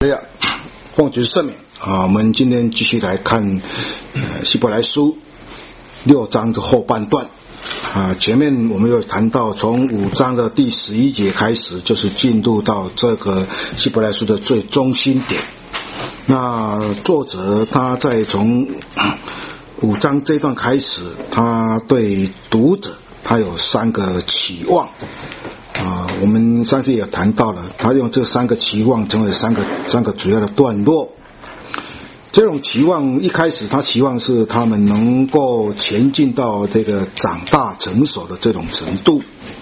奉主圣名我们今天继续来看希伯来书6章的后半段前面我们有谈到从5章的第11节开始，就是进入到这个希伯来书的最中心点。那作者他在从5章这段开始，他对读者他有3个期望我们上次也谈到了，他用这3个期望成为三个主要的段落。这种期望一开始他期望是他们能够前进到这个长大成熟的这种程度，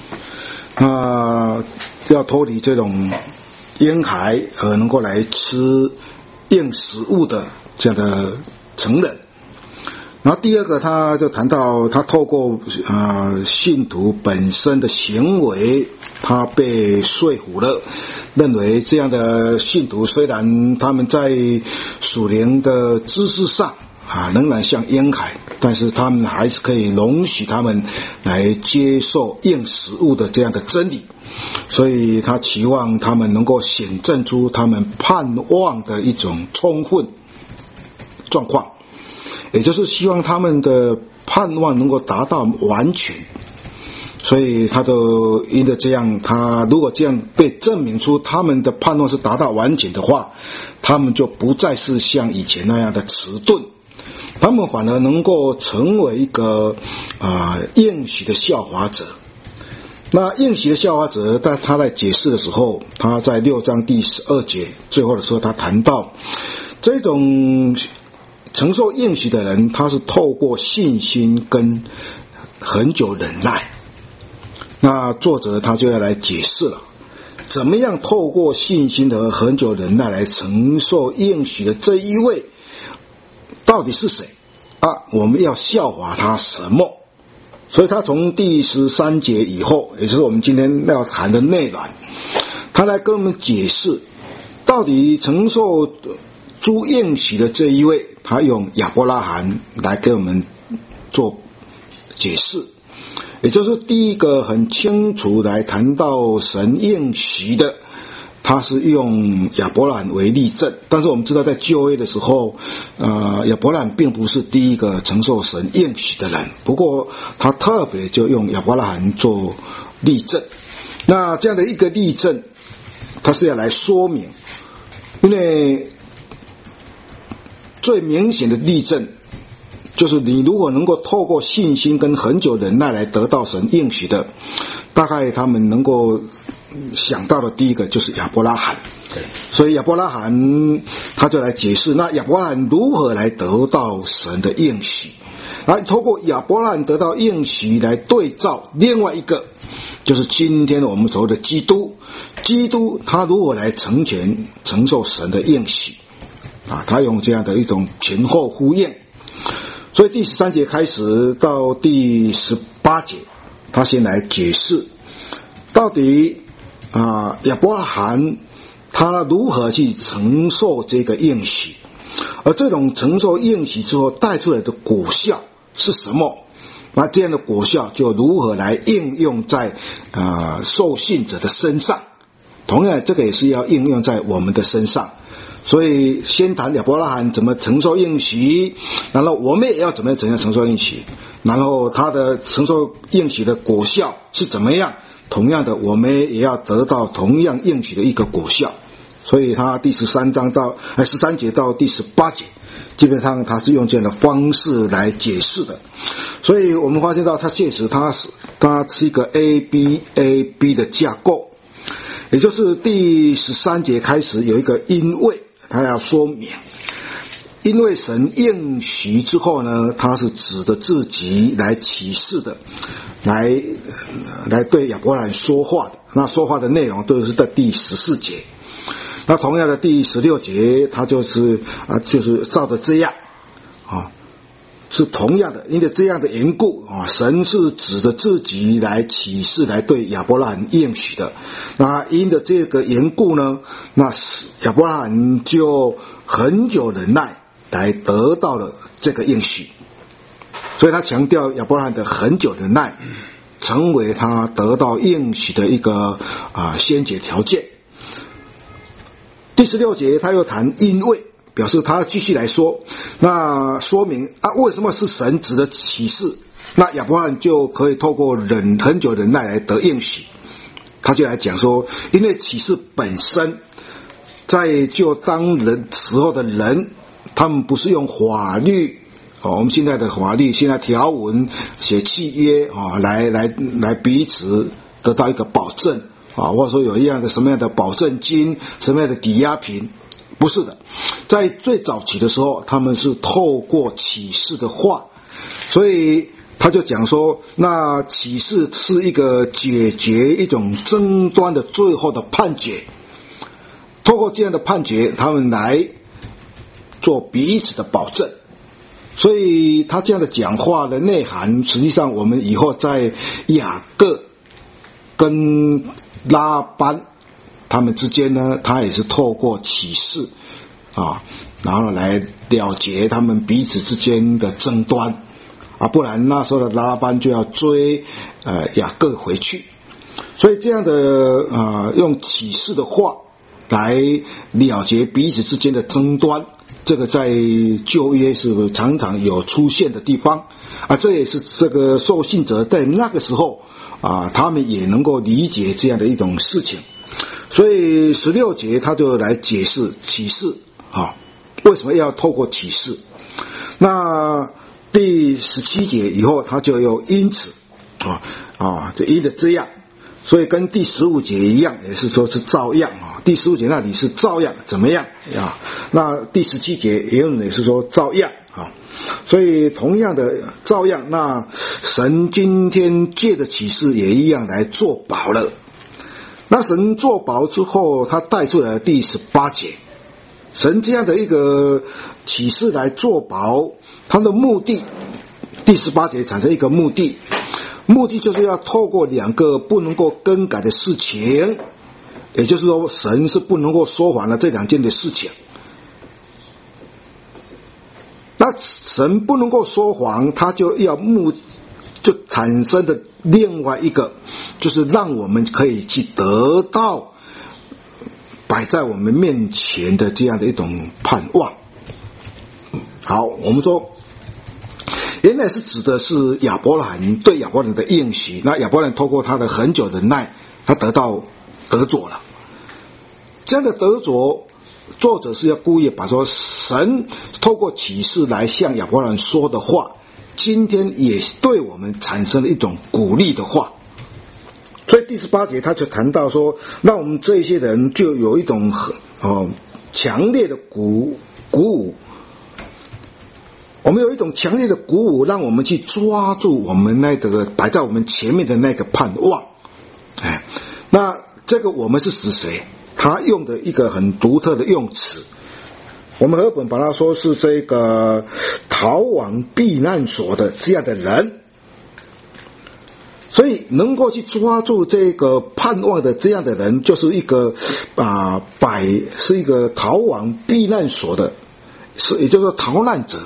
要脱离这种婴孩而能够来吃硬食物的这样的成人。然后第二个他就谈到他透过信徒本身的行为，他被说服了，认为这样的信徒虽然他们在属灵的知识上仍然像婴孩，但是他们还是可以容许他们来接受硬食物的这样的真理。所以他期望他们能够显证出他们盼望的一种充分状况，也就是希望他们的盼望能够达到完全。所以他都因着这样，他如果这样被证明出他们的盼望是达到完全的话，他们就不再是像以前那样的迟钝，他们反而能够成为一个应许的效法者。那应许的效法者在他在解释的时候，他在6章第12节最后的时候，他谈到这种承受应许的人，他是透过信心跟恒久忍耐。那作者他就要来解释了，怎么样透过信心和恒久忍耐来承受应许的这一位到底是谁我们要效法他什么？所以他从第13节以后，也就是我们今天要谈的内容，他来跟我们解释到底承受诸应许的这一位，他用亚伯拉罕来给我们做解释。也就是第一个很清楚来谈到神应许的，他是用亚伯拉罕为例证。但是我们知道在旧约的时候亚伯拉罕并不是第一个承受神应许的人，不过他特别就用亚伯拉罕做例证。那这样的一个例证，他是要来说明，因为最明显的例证就是你如果能够透过信心跟恒久忍耐来得到神应许的，大概他们能够想到的第一个就是亚伯拉罕。所以亚伯拉罕他就来解释，那亚伯拉罕如何来得到神的应许，来透过亚伯拉罕得到应许来对照另外一个，就是今天我们所谓的基督他如何来承受神的应许他用这样的一种前后呼应。所以第13节开始到第18节，他先来解释到底亚伯拉罕他如何去承受这个应许，而这种承受应许之后带出来的果效是什么，那这样的果效就如何来应用在受信者的身上，同样这个也是要应用在我们的身上。所以先谈亚伯拉罕怎么承受应许，然后我们也要怎样承受应许，然后他的承受应许的果效是怎么样，同样的我们也要得到同样应许的一个果效。所以他第13节到第18节基本上他是用这样的方式来解释的。所以我们发现到他确实他是一个 A-B 的架构，也就是第13节开始有一个因为，他要说明因为神应许之后呢，他是指着自己来启示的，来对亚伯拉罕说话的。那说话的内容都是在第14节。那同样的第16节他就是照着这样是同样的，因为这样的缘故神是指着自己来启示，来对亚伯拉罕应许的。那因着这个缘故呢，那亚伯拉罕就很久忍耐来得到了这个应许。所以他强调亚伯拉罕的很久忍耐成为他得到应许的一个先决条件。 第16节他又谈因为，表示他继续来说，那说明为什么是神指的启示，那亚伯拉罕就可以透过很久忍耐来得应许。他就来讲说，因为启示本身在就当人时候的人，他们不是用法律我们现在的法律，现在条文写契约来彼此得到一个保证或者说有一样的什么样的保证金，什么样的抵押品，不是的。在最早期的时候，他们是透过启示的话，所以他就讲说，那启示是一个解决一种争端的最后的判决，透过这样的判决，他们来做彼此的保证。所以他这样的讲话的内涵，实际上我们以后在雅各跟拉班他们之间呢，他也是透过启示然后来了结他们彼此之间的争端不然那时候的拉班就要追雅各回去。所以这样的用启示的话来了结彼此之间的争端，这个在旧约是常常有出现的地方这也是这个受信者在那个时候他们也能够理解这样的一种事情。所以16节他就来解释启示为什么要透过启示。那第17节以后他就有因此就因的这样，所以跟第15节一样，也是说是照样第15节那里是照样怎么样那第17节也是说照样所以同样的照样，那神今天借的启示也一样来做保了。那神做保之后，他带出来第18节，神这样的一个启示来做保，他的目的，第18节产生一个目的就是要透过两个不能够更改的事情，也就是说神是不能够说谎的这两件的事情。那神不能够说谎，他就产生的另外一个，就是让我们可以去得到摆在我们面前的这样的一种盼望。好，我们说原来是指的是亚伯拉罕对亚伯拉罕的应许，那亚伯拉罕透过他的很久忍耐，他得着了。这样的得着，作者是要故意把说神透过启示来向亚伯拉罕说的话，今天也对我们产生了一种鼓励的话。所以第18节他就谈到说，让我们这些人就有一种强烈的鼓舞，我们有一种强烈的鼓舞，让我们去抓住我们那个摆在我们前面的那个盼望。那这个我们是指谁？他用的一个很独特的用词，我们和本把它说是这个逃往避难所的这样的人。所以能够去抓住这个盼望的这样的人，就是一个是一个逃往避难所的，也就是说逃难者。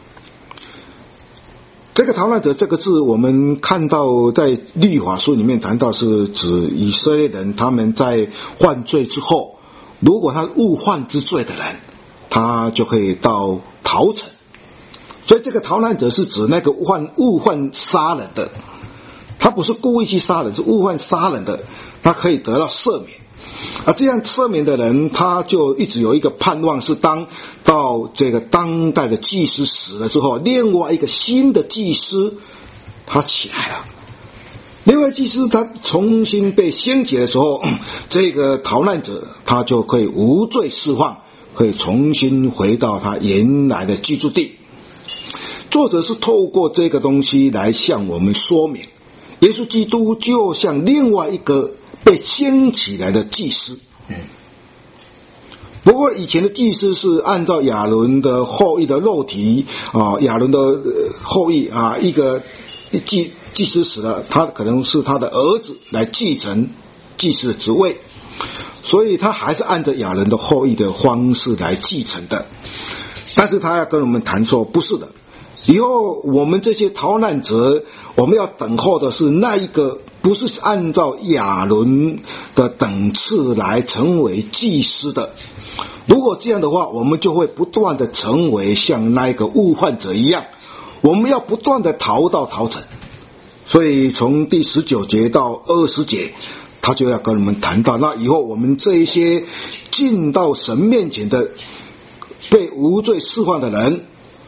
这个逃难者这个字，我们看到在律法书里面谈到是指以色列人，他们在犯罪之后，如果他误犯之罪的人，他就可以到逃城。所以这个逃难者是指那个误犯杀人的，他不是故意去杀人，是误犯杀人的，他可以得到赦免。这样赦免的人，他就一直有一个盼望，是当到这个当代的祭司死了之后，另外一个新的祭司他起来了，另外祭司他重新被兴起的时候，这个逃难者他就可以无罪释放，可以重新回到他原来的居住地。作者是透过这个东西来向我们说明，耶稣基督就像另外一个被兴起来的祭司。不过以前的祭司是按照亚伦的后裔的肉体亚伦的后裔一个祭司死了，他可能是他的儿子来继承祭司的职位，所以他还是按照亚伦的后裔的方式来继承的。但是他要跟我们谈说，不是的，以后我们这些逃难者，我们要等候的是那一个不是按照亚伦的等次来成为祭司的， 如果这样的话，我们就会不断的成为像那一个误患者一样，我们要不断的逃到逃城。所以从第19节到20节，他就要跟我们谈到，那以后我们这一些进到神面前的被无罪释放的人，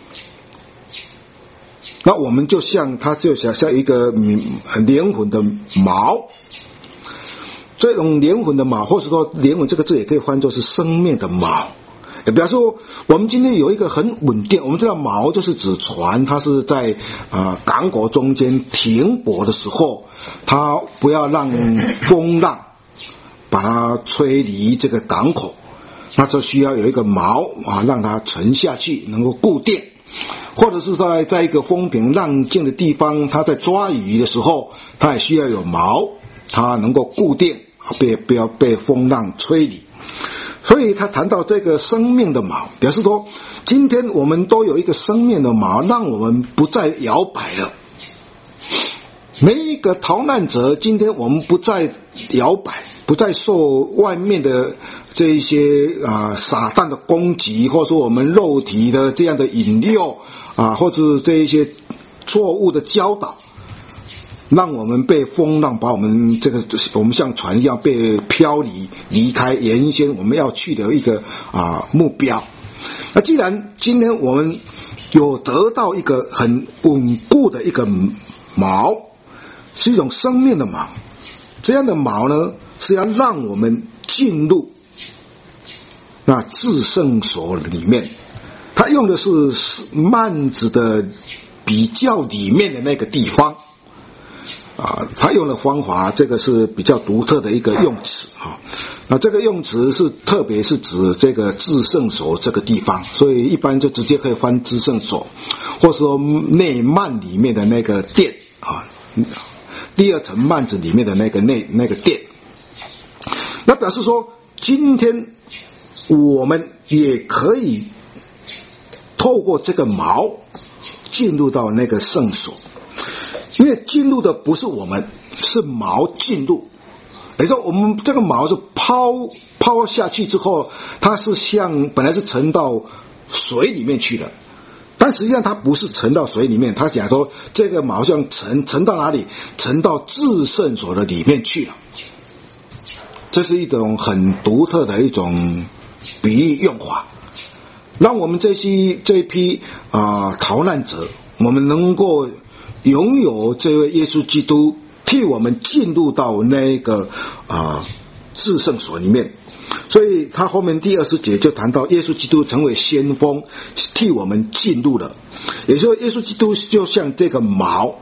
那我们就像一个灵魂的锚，这种灵魂的锚，或是说灵魂这个字也可以翻作是生命的锚。比方说我们今天有一个很稳定，我们知道锚就是指船，它是在港口中间停泊的时候，它不要让风浪把它吹离这个港口，那就需要有一个锚让它沉下去，能够固定。或者是在一个风平浪静的地方，它在抓鱼的时候，它也需要有锚，它能够固定，不要被风浪吹离。所以他谈到这个生命的锚，表示说今天我们都有一个生命的锚，让我们不再摇摆了。每一个逃难者，今天我们不再摇摆，不再受外面的这一些撒旦的攻击，或者说我们肉体的这样的引诱或者这一些错误的教导，让我们被风浪把我们我们像船一样被飘离开原先我们要去的一个目标。那既然今天我们有得到一个很稳固的一个锚，是一种生命的锚，这样的锚呢，是要让我们进入那至圣所里面。他用的是幔子的比较里面的那个地方他用的方法，这个是比较独特的一个用词那这个用词是特别是指这个至圣所这个地方，所以一般就直接可以翻至圣所，或者说内幔里面的那个殿第二层幔子里面的那个殿。那表示说今天我们也可以透过这个锚进入到那个圣所，因为进入的不是我们，是锚进入。也就是说我们这个锚是抛下去之后，它是本来是沉到水里面去的，但实际上它不是沉到水里面，他讲说这个锚像沉到哪里？沉到至圣所的里面去了。这是一种很独特的一种比喻用法，让我们这一批逃难者，我们能够拥有这位耶稣基督替我们进入到那个至圣所里面。所以他后面第20节就谈到耶稣基督成为先锋，替我们进入了。也就是说耶稣基督就像这个锚，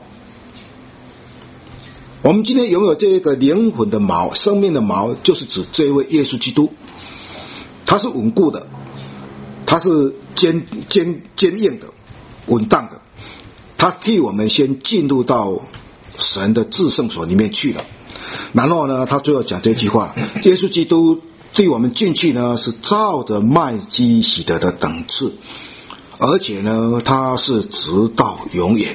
我们今天拥有这个灵魂的锚，生命的锚，就是指这位耶稣基督，他是稳固的，他是坚硬的，稳当的，他替我们先进入到神的至圣所里面去了。然后呢，他最后讲这句话，耶稣基督对我们进去呢，是照着麦基洗德的等次，而且呢，他是直到永远。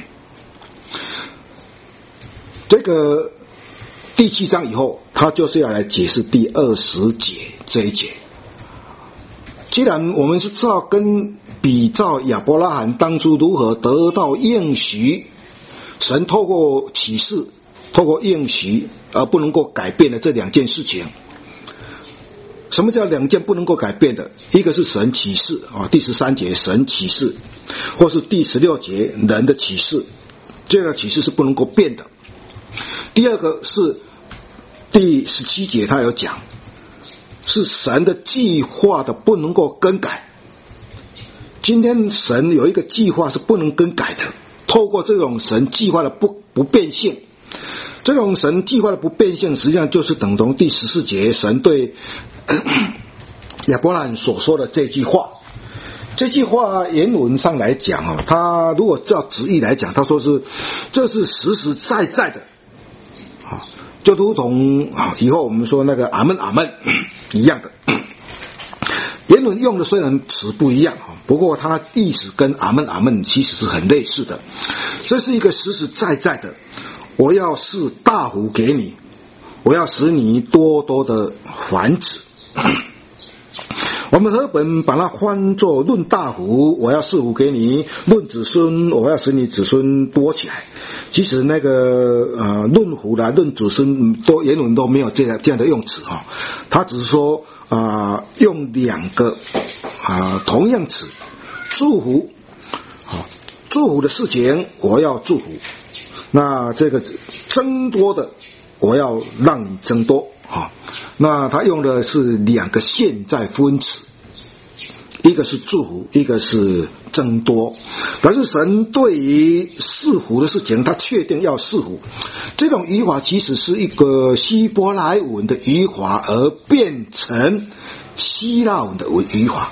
这个第7章以后，他就是要来解释第20节这一节。既然我们是比照亚伯拉罕当初如何得到应许，神透过启示，透过应许而不能够改变的这两件事情。什么叫两件不能够改变的？一个是神启示第13节神启示，或是第16节人的启示，这个启示是不能够变的。第二个是第17节他有讲，是神的计划的不能够更改。今天神有一个计划是不能更改的，透过这种神计划的不变性，这种神计划的不变性实际上就是等同第14节神对亚伯拉罕所说的这句话。这句话原文上来讲他如果照直译来讲，他说这是实实在在的就如同以后我们说那个阿们阿们一样的。原文用的虽然词不一样，不过它意思跟阿们阿们其实是很类似的。这是一个实实在在的，我要赐大福给你，我要使你多多的繁殖。 我们和本把它翻作论大福，我要赐福给你；论子孙，我要使你子孙多起来。其实那个论福啦、论子孙都原文都没有这样的用词哈，他只是说用两个同样词，祝福祝福的事情我要祝福，那这个增多的我要让你增多那他用的是两个现在分词，一个是祝福，一个是增多。可是神对于赐福的事情，他确定要赐福。这种语法其实是一个希伯来文的语法，而变成希腊文的语法。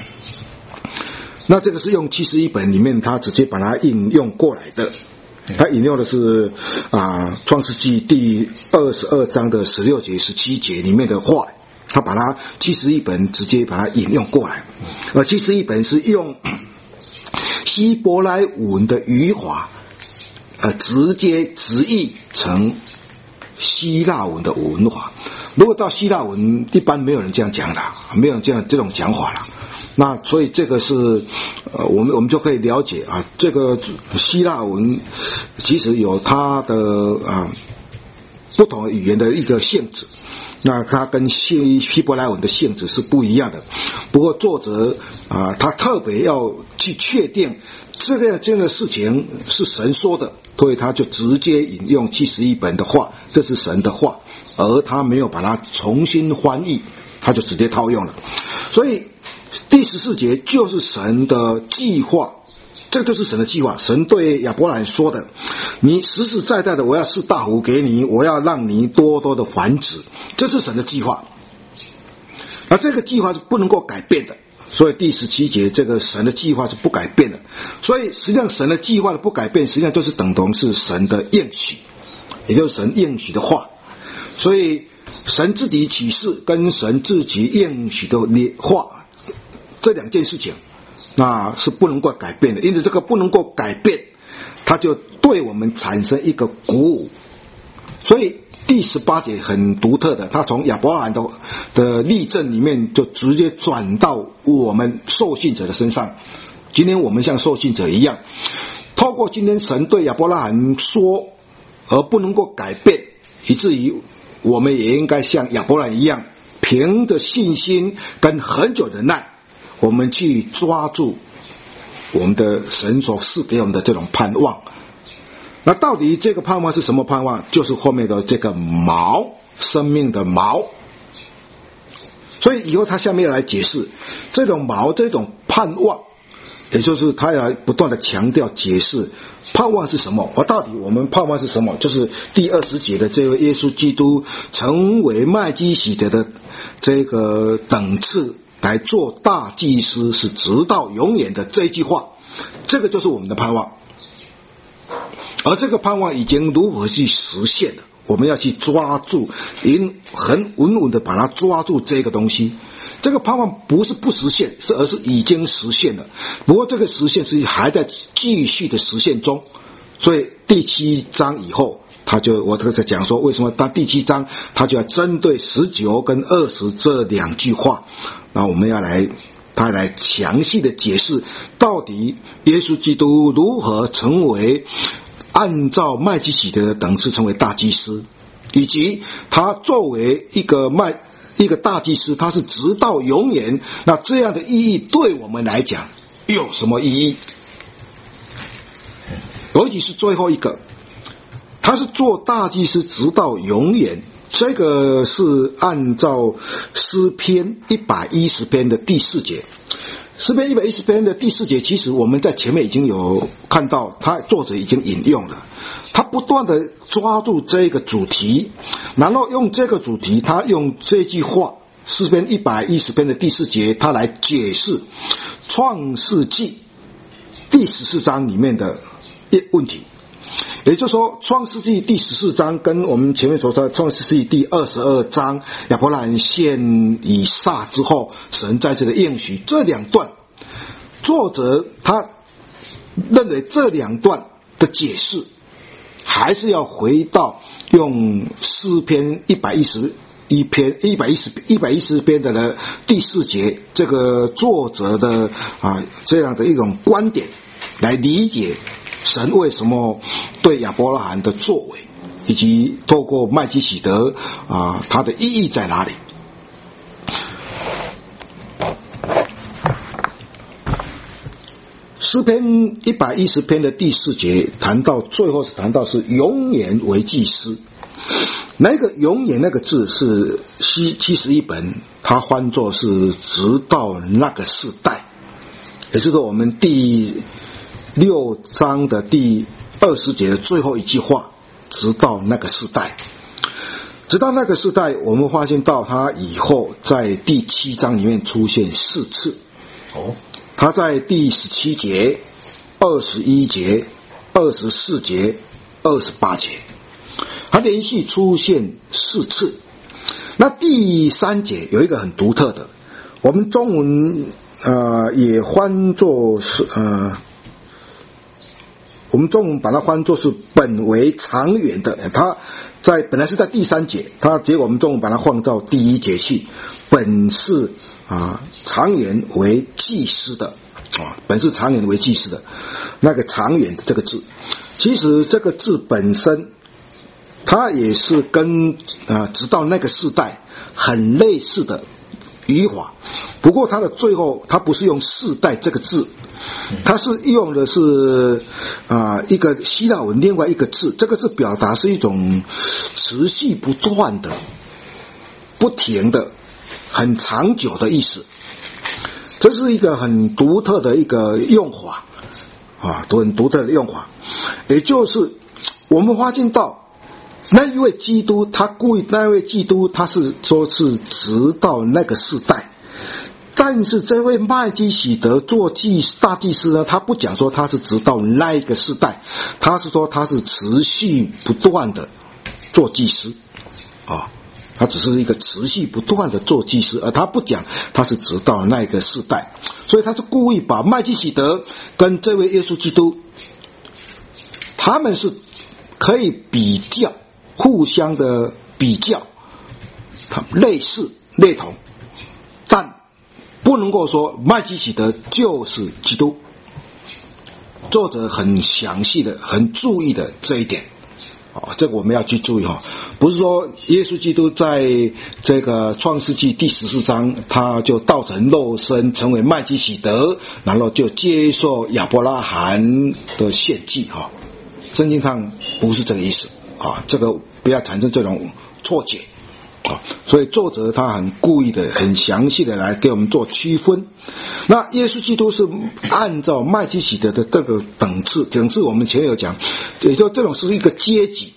那这个是用71本里面，他直接把它引用过来的。他引用的是创世纪第22章的16节、17节里面的话，他把它71本直接把它引用过来。71本是用希伯来文的语法直接直译成希腊文的文法。如果到希腊文，一般没有人这样讲的，没有这种讲法了。那所以这个是我们就可以了解这个希腊文其实有它的不同的语言的一个性质，那它跟希伯来文的性质是不一样的。不过作者他特别要去确定这样的事情是神说的，所以他就直接引用71本的话，这是神的话，而他没有把它重新翻译，他就直接套用了。所以第14节就是神的计划，这个就是神的计划。神对亚伯兰说的，你实实在在的我要赐大福给你，我要让你多多的繁殖，这是神的计划。那这个计划是不能够改变的，所以第17节这个神的计划是不改变的。所以实际上神的计划的不改变，实际上就是等同是神的应许，也就是神应许的话。所以神自己启示跟神自己应许的话，这两件事情那是不能够改变的，因此这个不能够改变，它就对我们产生一个鼓舞。所以第18节很独特的，他从亚伯兰的例证里面就直接转到我们受信者的身上。今天我们像受信者一样，透过今天神对亚伯拉罕说而不能够改变，以至于我们也应该像亚伯兰一样，凭着信心跟很久的耐，我们去抓住我们的神所赐给我们的这种盼望。那到底这个盼望是什么盼望？就是后面的这个锚，生命的锚。所以以后他下面要来解释这种锚，这种盼望，也就是他要不断的强调解释盼望是什么。到底我们盼望是什么？就是第20节的这位耶稣基督成为麦基洗德的这个等次来做大祭司，是直到永远的这一句话，这个就是我们的盼望。而这个盼望已经如何去实现了，我们要去抓住，很稳稳的把它抓住这个东西。这个盼望不是不实现，而是已经实现了。不过这个实现是还在继续的实现中。所以第7章以后，我这个在讲说为什么到第7章他就要针对19跟20这两句话，那我们要他来详细的解释到底耶稣基督如何成为按照麦基洗德的等次成为大祭司，以及他作为一个大祭司，他是直到永远，那这样的意义对我们来讲有什么意义？尤其是最后一个，他是做大祭司直到永远，这个是按照诗篇110篇的第4节。诗篇110篇的第4节，其实我们在前面已经有看到，作者已经引用了，他不断的抓住这个主题，然后用这个主题，他用这句话，诗篇110篇的第4节，他来解释创世纪第14章里面的问题。也就是说，创世纪第14章跟我们前面所说的创世纪第22章亚伯兰献以撒之后，神再次的应许，这两段作者他认为这两段的解释还是要回到用诗篇110 110篇的呢第4节，这个作者的这样的一种观点来理解神为什么对亚伯拉罕的作为，以及透过麦基洗德它的意义在哪里。诗篇110篇的第4节最后是谈到是永远为祭司。那个永远那个字是71本，它翻作是直到那个世代，也就是说我们第6章的第20节的最后一句话，直到那个世代。直到那个世代，我们发现到它以后在第7章里面出现4次。它在第17节、21节、24节、28节，它连续出现4次。那第3节有一个很独特的，我们中文也翻作是我们中文把它翻作是本为长远的，它本来是在第3节，结果我们中文把它放到第1节去，本是长远为祭司的本是长远为祭司的那个长远的这个字，其实这个字本身它也是跟直到那个世代很类似的语法，不过它的最后它不是用世代这个字，它是用的是一个希腊文另外一个字，这个字表达是一种持续不断的、不停的、很长久的意思。这是一个很独特的一个用法很独特的用法。也就是我们发现到那一位基督，那位基督他是说是直到那个世代，但是这位麦基洗德做大祭司呢，他不讲说他是直到那一个世代，他是说他是持续不断的做祭司他只是一个持续不断的做祭司，而他不讲他是直到那个世代，所以他是故意把麦基洗德跟这位耶稣基督，他们是可以比较，互相的比较，他们类似类同，但不能够说麦基洗德就是基督。作者很详细的、很注意的这一点。这个我们要去注意不是说耶稣基督在这个创世纪第14章他就道成肉身成为麦基洗德，然后就接受亚伯拉罕的献祭圣经上不是这个意思这个不要产生这种错解所以作者他很故意的、很详细的来给我们做区分。那耶稣基督是按照麦基洗德的这个等次我们前面有讲，也就这种是一个阶级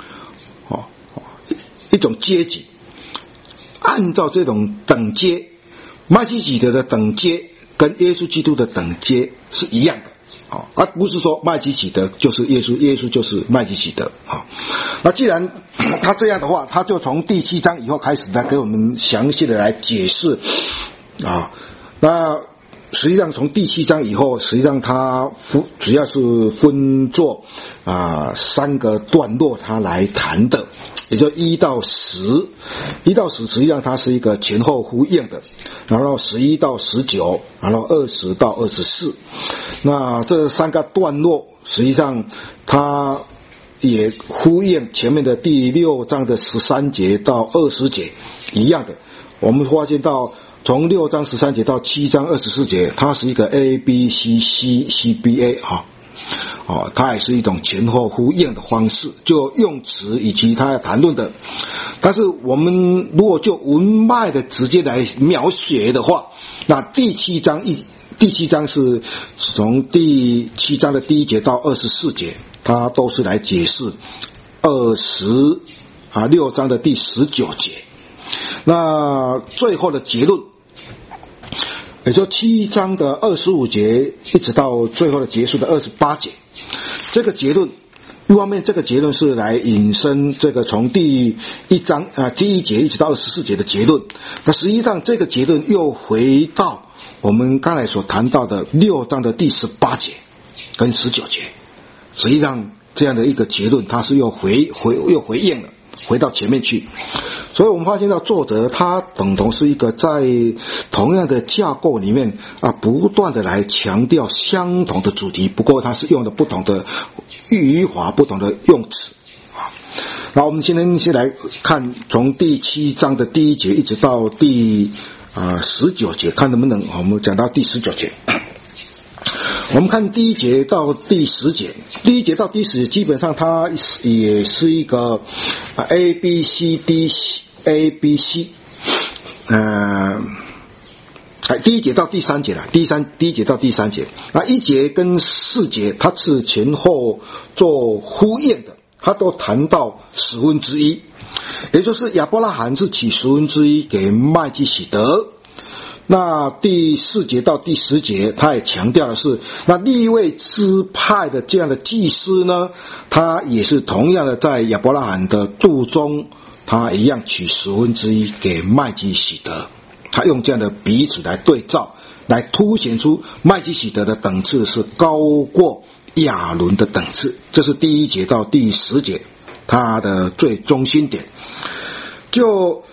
一种阶级，按照这种等阶，麦基洗德的等阶跟耶稣基督的等阶是一样的而不是说麦基洗德就是耶稣，耶稣就是麦基洗德那既然他这样的话，他就从第7章以后开始来给我们详细的来解释那实际上从第7章以后，实际上它主要是分作3个段落他来谈的，也就1到10，实际上它是一个前后呼应的，然后11到19，然后20到24。那这3个段落实际上它也呼应前面的第6章的13节到20节一样的。我们发现到从6章13节到7章24节，它是一个 ABCCCBA 它也是一种前后呼应的方式，就用词以及它要谈论的。但是我们如果就文脉的直接来描写的话，那第七章是从第7章的第1节到24节，它都是来解释6章的第19节。那最后的结论，也就7章的25节一直到最后的结束的28节，这个结论一方面这个结论是来引申这个从第1章第1节一直到24节的结论，那实际上这个结论又回到我们刚才所谈到的6章的第18节跟19节，实际上这样的一个结论它是又回应了回到前面去。所以我们发现到作者他等同是一个在同样的架构里面不断的来强调相同的主题，不过他是用的不同的语法，不同的用词。那我们今天先来看从第7章的第1节一直到第19节，看能不能我们讲到第19节。我们看第1节到第10节，第1节到第10节基本上它也是一个A B C D A B C， 第1节到第3节了，第1节到第3节，那1节跟4节它是前后做呼应的，它都谈到1/10，也就是亚伯拉罕是起1/10给麦基洗德。那第4节到第10节，他也强调的是，那利未支派的这样的祭司呢，他也是同样的在亚伯拉罕的肚中，他一样取1/10给麦基洗德。他用这样的彼此来对照，来凸显出麦基洗德的等次是高过亚伦的等次。这是第1节到第10节他的最中心点。就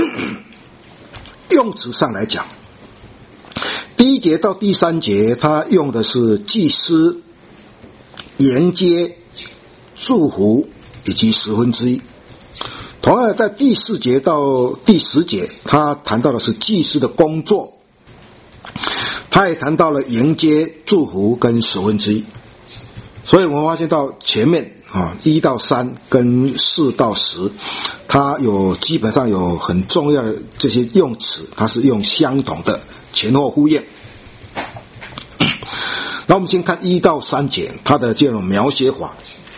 用词上来讲，第1节到第3节他用的是祭司、迎接、祝福以及1/10。同样在第4节到第10节他谈到的是祭司的工作，他也谈到了迎接、祝福跟1/10。所以我们发现到前面1到3跟4到10，它基本上有很重要的这些用词，它是用相同的，前后呼应。那我们先看1到3节它的这种描写法。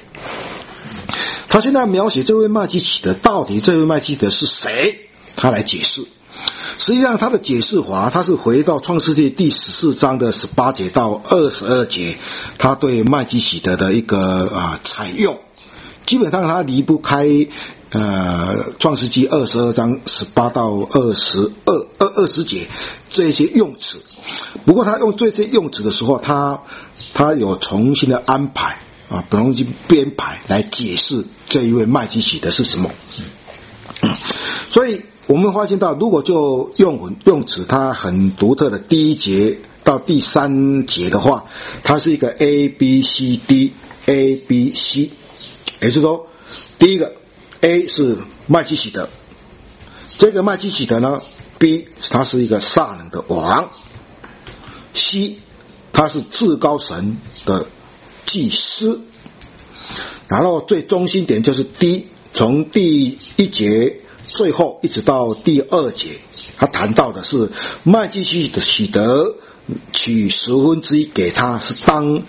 他现在描写这位麦基洗德，到底这位麦基洗德是谁，他来解释。实际上他的解释法，他是回到创世纪第14章的18节到22节，他对麦基洗德的一个采用，基本上他离不开创世纪22章18到20节这些用词。不过他用这些用词的时候，他有重新的安排重新编排来解释这一位麦基洗德是什么。所以我们发现到，如果就用词它很独特的第1节到第3节的话，它是一个 A B C D A B C， 也就是说第一个 A 是麦基洗德，这个麦基洗德呢 B 他是一个撒冷的王， C 他是至高神的祭司，然后最中心点就是 D， 从第1节最后一直到第2节，他谈到的是麦基洗德取1/10给他，是当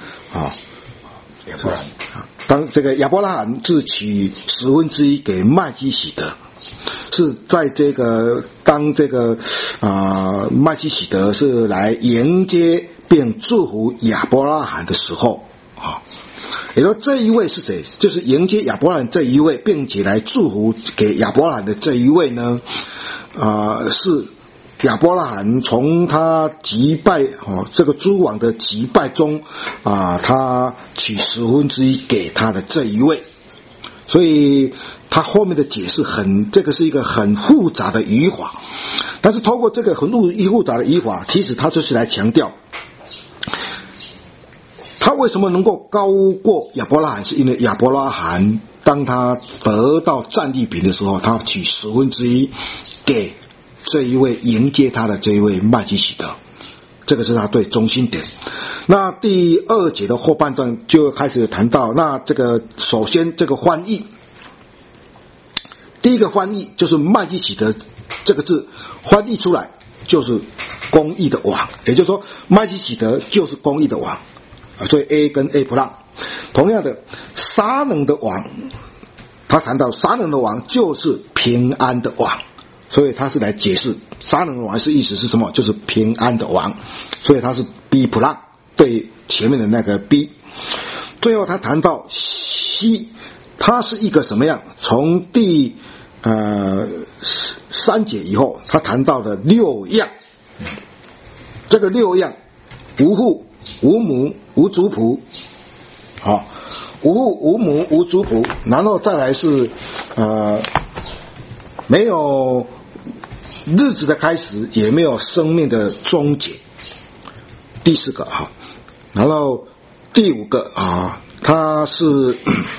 这个亚伯拉罕是取1/10给麦基洗德，是在这个当这个麦基洗德是来迎接并祝福亚伯拉罕的时候也说这一位是谁，就是迎接亚伯拉罕这一位并且来祝福给亚伯拉罕的这一位呢是亚伯拉罕从他击败这个诸王的击败中他取1/10给他的这一位。所以他后面的解释这个是一个很复杂的语法，但是透过这个很复杂的语法，其实他就是来强调他为什么能够高过亚伯拉罕，是因为亚伯拉罕当他得到战利品的时候，他取1/10给这一位迎接他的这一位麦基洗德，这个是他对中心点。那第2节的后半段就开始谈到，那这个首先这个翻译，第一个翻译就是麦基洗德这个字翻译出来就是公义的王，也就是说麦基洗德就是公义的王，所以 A 跟 A+。同样的，撒冷的王，他谈到撒冷的王就是平安的王，所以他是来解释撒冷的王是意思是什么，就是平安的王，所以他是 B+， 对前面的那个 B。 最后他谈到 C， 他是一个什么样，从第3节以后他谈到的6样，这个6样无父无母无族谱无父无母无族谱，然后再来是没有日子的开始，也没有生命的终结。第4个啊，然后第5个啊，他是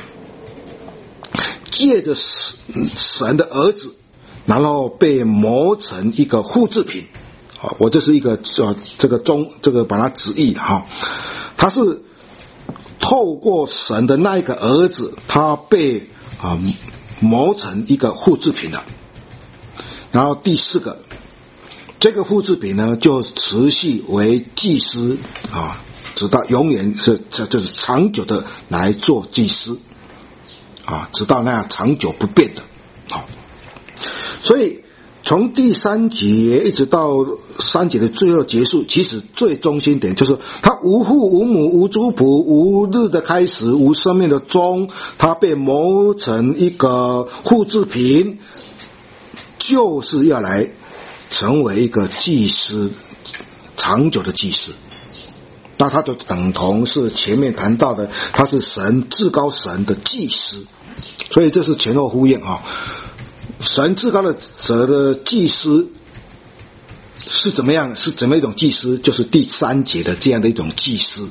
借着神的儿子，然后被磨成一个复制品。啊，我这是一个这个把它直译哈，他是透过神的那一个儿子，他被磨成一个复制品了。然后第4个，这个复制品呢，就持续为祭司啊，直到永远就是长久的来做祭司啊，直到那样长久不变的。好，所以从第3节一直到3节的最后结束，其实最中心点就是他无父无母无族谱，无日的开始，无生命的终，他被磨成一个复制品，就是要来成为一个祭司，长久的祭司。那他就等同是前面谈到的，他是神至高神的祭司，所以这是前后呼应啊。神至高的者的祭司是怎么样？是怎么一种祭司？就是第3节的这样的一种祭司。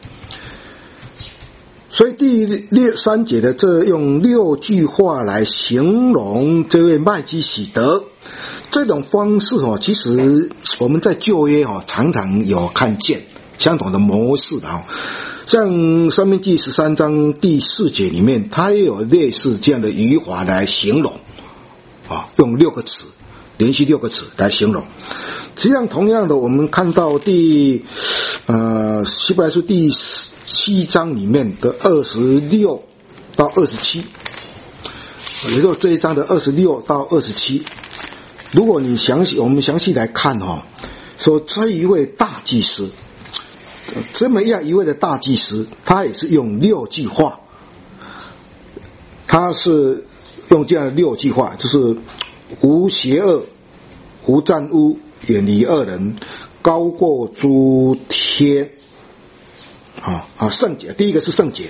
所以第3节的这用6句话来形容这位麦基洗德，这种方式其实我们在旧约常常有看见相同的模式的像申命记13章第4节里面，它也有类似这样的语法来形容用6个词，连续6个词来形容。实际上同样的，我们看到希伯来书第7章里面的26到27，也就是这一章的26到27。如果你我们详细来看说这一位大祭司，这么样一位的大祭司，他也是用6句话，他是用这样的6句话，就是无邪恶，无沾污，远离恶人，高过诸天。圣洁，第一个是圣洁，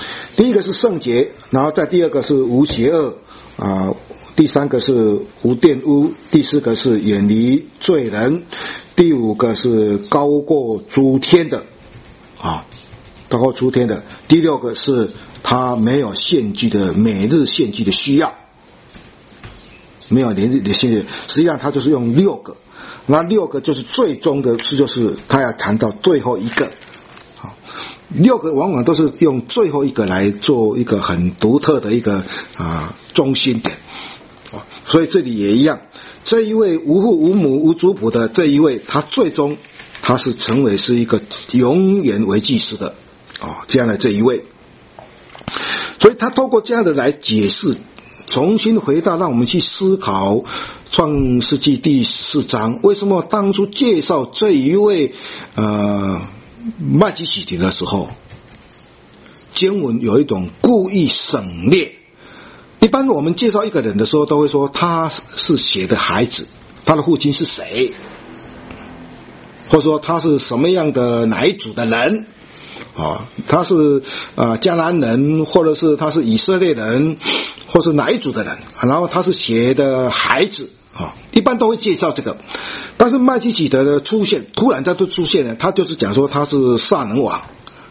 然后再第2个是无邪恶第3个是无玷污，第4个是远离罪人，第5个是高过诸天的高过诸天的，第6个是他没有献祭的每日献祭的需要，没有连日的献祭，实际上他就是用6个，那6个就是最终的就是他要谈到最后一个，6个往往都是用最后一个来做一个很独特的一个中心点所以这里也一样，这一位无父无母无族谱的这一位，他最终他是成为是一个永远为祭司的这样的这一位。所以他透过这样的来解释，重新回到让我们去思考创世纪第4章，为什么当初介绍这一位麦基洗德的时候，经文有一种故意省略。一般我们介绍一个人的时候，都会说他是谁的孩子，他的父亲是谁，或者说他是什么样的哪一族的人他是迦南人，或者是他是以色列人，或是哪一族的人，然后他是谁的孩子一般都会介绍这个。但是麦基洗德的出现，突然他就出现了，他就是讲说他是撒冷王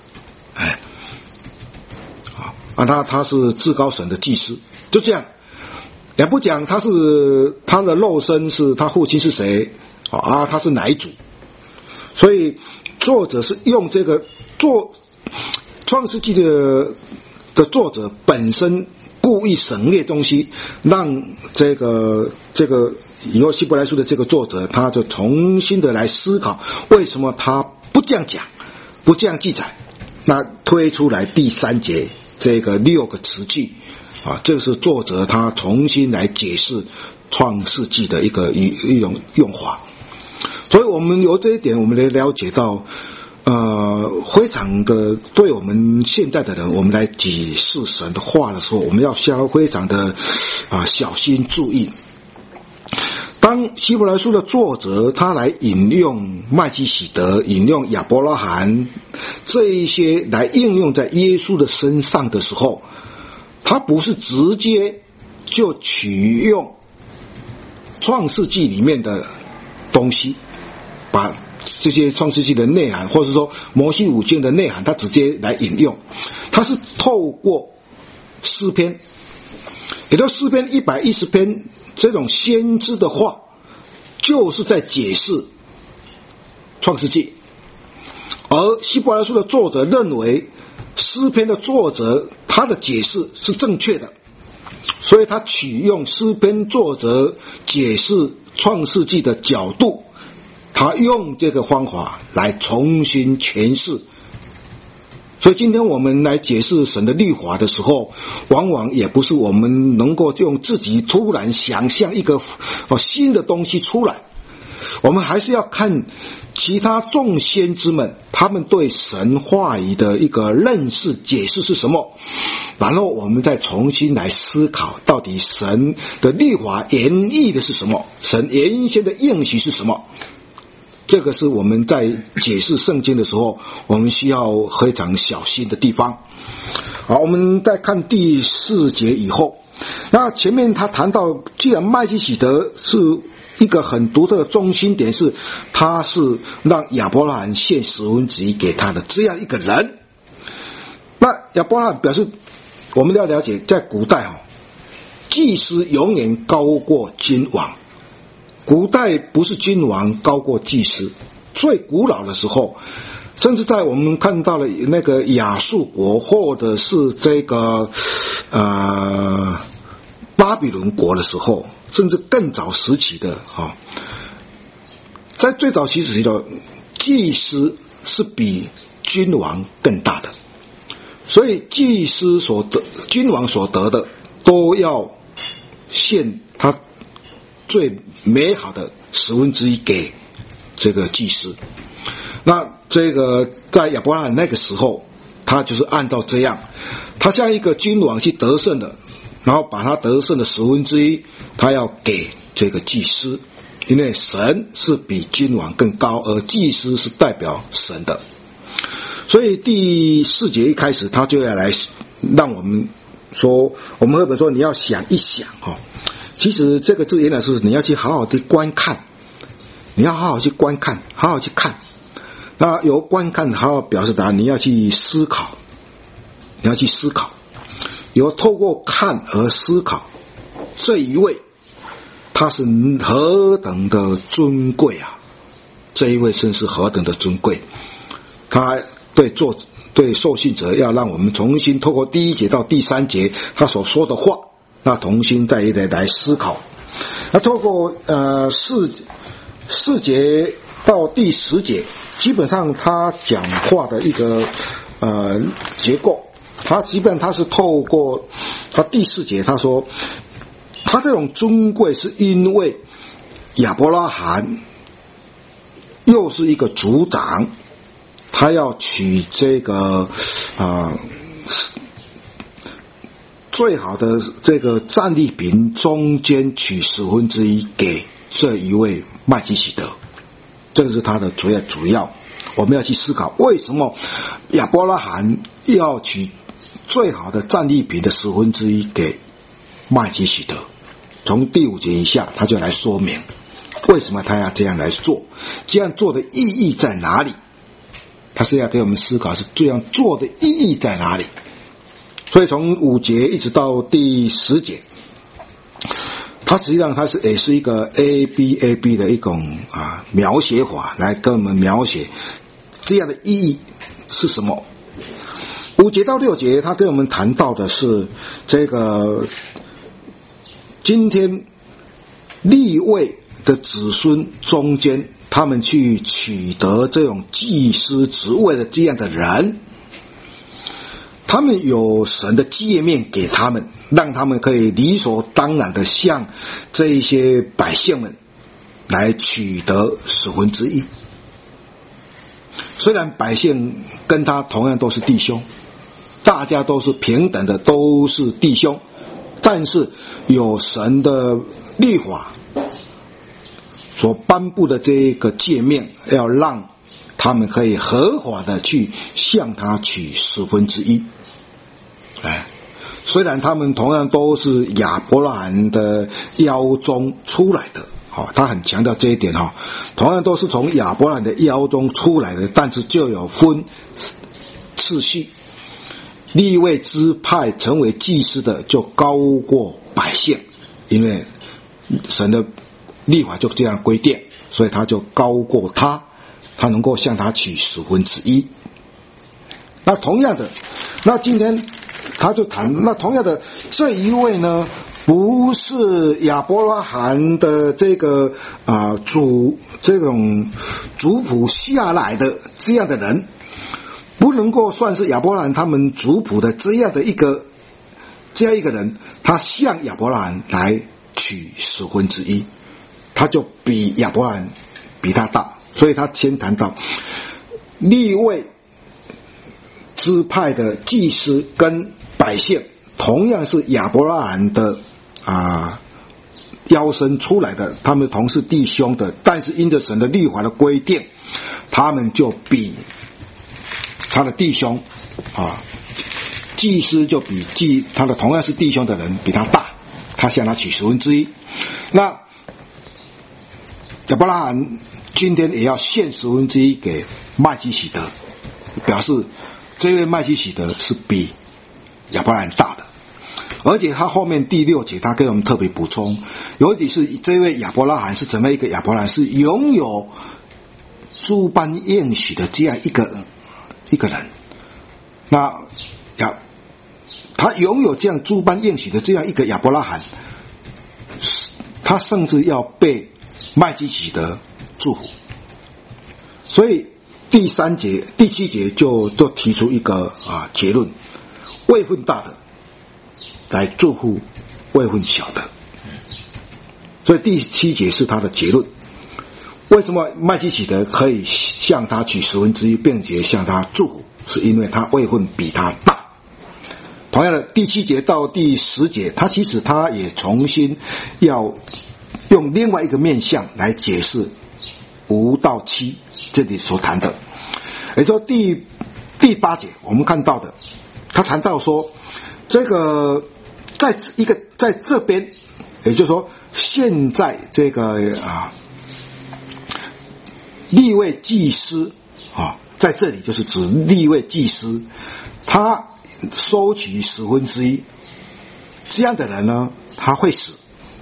他是至高神的祭司，就这样，也不讲他的肉身是他父亲是谁他是哪一族。所以作者是用这个创世纪的作者本身故意省略东西，让这个以后希伯来书的这个作者，他就重新的来思考为什么他不这样讲，不这样记载，那推出来第3节这个6个词句这是作者他重新来解释创世纪的一种用法。所以我们由这一点我们来了解到非常的对我们现代的人，我们来解释神的话的时候，我们要非常的小心注意。当希伯来书的作者他来引用麦基洗德，引用亚伯拉罕这一些来应用在耶稣的身上的时候，他不是直接就取用创世纪里面的东西，把这些创世纪的内涵，或者说摩西五经的内涵，他直接来引用，他是透过诗篇，也就是诗篇110篇这种先知的话，就是在解释创世纪。而希伯来书的作者认为诗篇的作者他的解释是正确的，所以他取用诗篇作者解释创世纪的角度，他用这个方法来重新诠释。所以今天我们来解释神的律法的时候，往往也不是我们能够用自己突然想象一个新的东西出来，我们还是要看其他众先知们他们对神话语的一个认识解释是什么，然后我们再重新来思考到底神的律法原意的是什么，神原先的应许是什么。这个是我们在解释圣经的时候我们需要非常小心的地方。好，我们再看第4节以后，那前面他谈到既然麦基洗德是一个很独特的中心点，是他是让亚伯拉罕献1/10给他的这样一个人。那亚伯拉罕表示，我们要了解在古代祭司永远高过君王，古代不是君王高过祭司，最古老的时候，甚至在我们看到了那个亚述国或者是这个巴比伦国的时候，甚至更早时期的在最早时期的祭司是比君王更大的，所以祭司所得君王所得的都要献他最美好的1/10给这个祭司。那这个在亚伯拉罕那个时候，他就是按照这样，他像一个君王去得胜的，然后把他得胜的1/10他要给这个祭司，因为神是比君王更高，而祭司是代表神的。所以第4节一开始他就要来让我们说，我们绘本说你要想一想其实这个字原来是你要去好好的观看，你要好好去观看，好好去看。那由观看好好表示的，你要去思考，你要去思考，由透过看而思考，这一位他是何等的尊贵啊！这一位真是何等的尊贵，他对受信者要让我们重新透过第1节到第3节他所说的话，那重新再来思考。那透过4节到第10节，基本上他讲话的一个结构，他基本上他是透过他第4节他说，他这种尊贵是因为亚伯拉罕又是一个族长，他要取这个最好的这个战利品中间取1/10给这一位麦基洗德，这个是他的主要我们要去思考，为什么亚伯拉罕要取最好的战利品的1/10给麦基洗德。从第5节以下他就来说明为什么他要这样来做，这样做的意义在哪里，他是要给我们思考是这样做的意义在哪里。所以从5节一直到第10节，它实际上它也是一个 ABAB 的一种描写法，来跟我们描写这样的意义是什么。5节到6节他跟我们谈到的是这个今天利未的子孙中间他们去取得这种祭司职位的这样的人，他们有神的诫命给他们，让他们可以理所当然的向这一些百姓们来取得1/10。虽然百姓跟他同样都是弟兄，大家都是平等的，都是弟兄，但是有神的律法所颁布的这个诫命，要让他们可以合法的去向他取1/10。虽然他们同样都是亚伯拉罕的腰中出来的，他很强调这一点，同样都是从亚伯拉罕的腰中出来的，但是就有分次序。利未支派成为祭司的就高过百姓，因为神的律法就这样规定，所以他就高过他能够向他取1/10。那同样的，那今天他就谈，那同样的这一位呢，不是亚伯拉罕的这个这种族谱下来的这样的人，不能够算是亚伯拉罕他们族谱的这样一个人，他向亚伯拉罕来取1/10，他就比亚伯拉罕比他大，所以他先谈到利未支派的祭司跟百姓同样是亚伯拉罕的腰身出来的，他们同是弟兄的，但是因着神的律法的规定，他们就比他的弟兄祭司就比他的同样是弟兄的人比他大，他向他取1/10。那亚伯拉罕今天也要献1/10给麦基洗德，表示这位麦基洗德是比亚伯拉罕大的。而且他后面第6节他给我们特别补充，尤其是这位亚伯拉罕是怎么一个亚伯拉罕，是拥有诸般应许的这样一个人。那他拥有这样诸般应许的这样一个亚伯拉罕，他甚至要被麦基洗德祝福。所以第7节就提出一个结论，位分大的来祝福位分小的。所以第7节是他的结论。为什么麦基洗德可以向他取1/10，并且向他祝福，是因为他位分比他大。同样的，第7节到第10节，其实他也重新要用另外一个面向来解释5到7这里所谈的。也就是第8节我们看到的，他谈到说这个在这边，也就是说现在这个利未祭司在这里就是指利未祭司，他收取1/10，这样的人呢，他会死。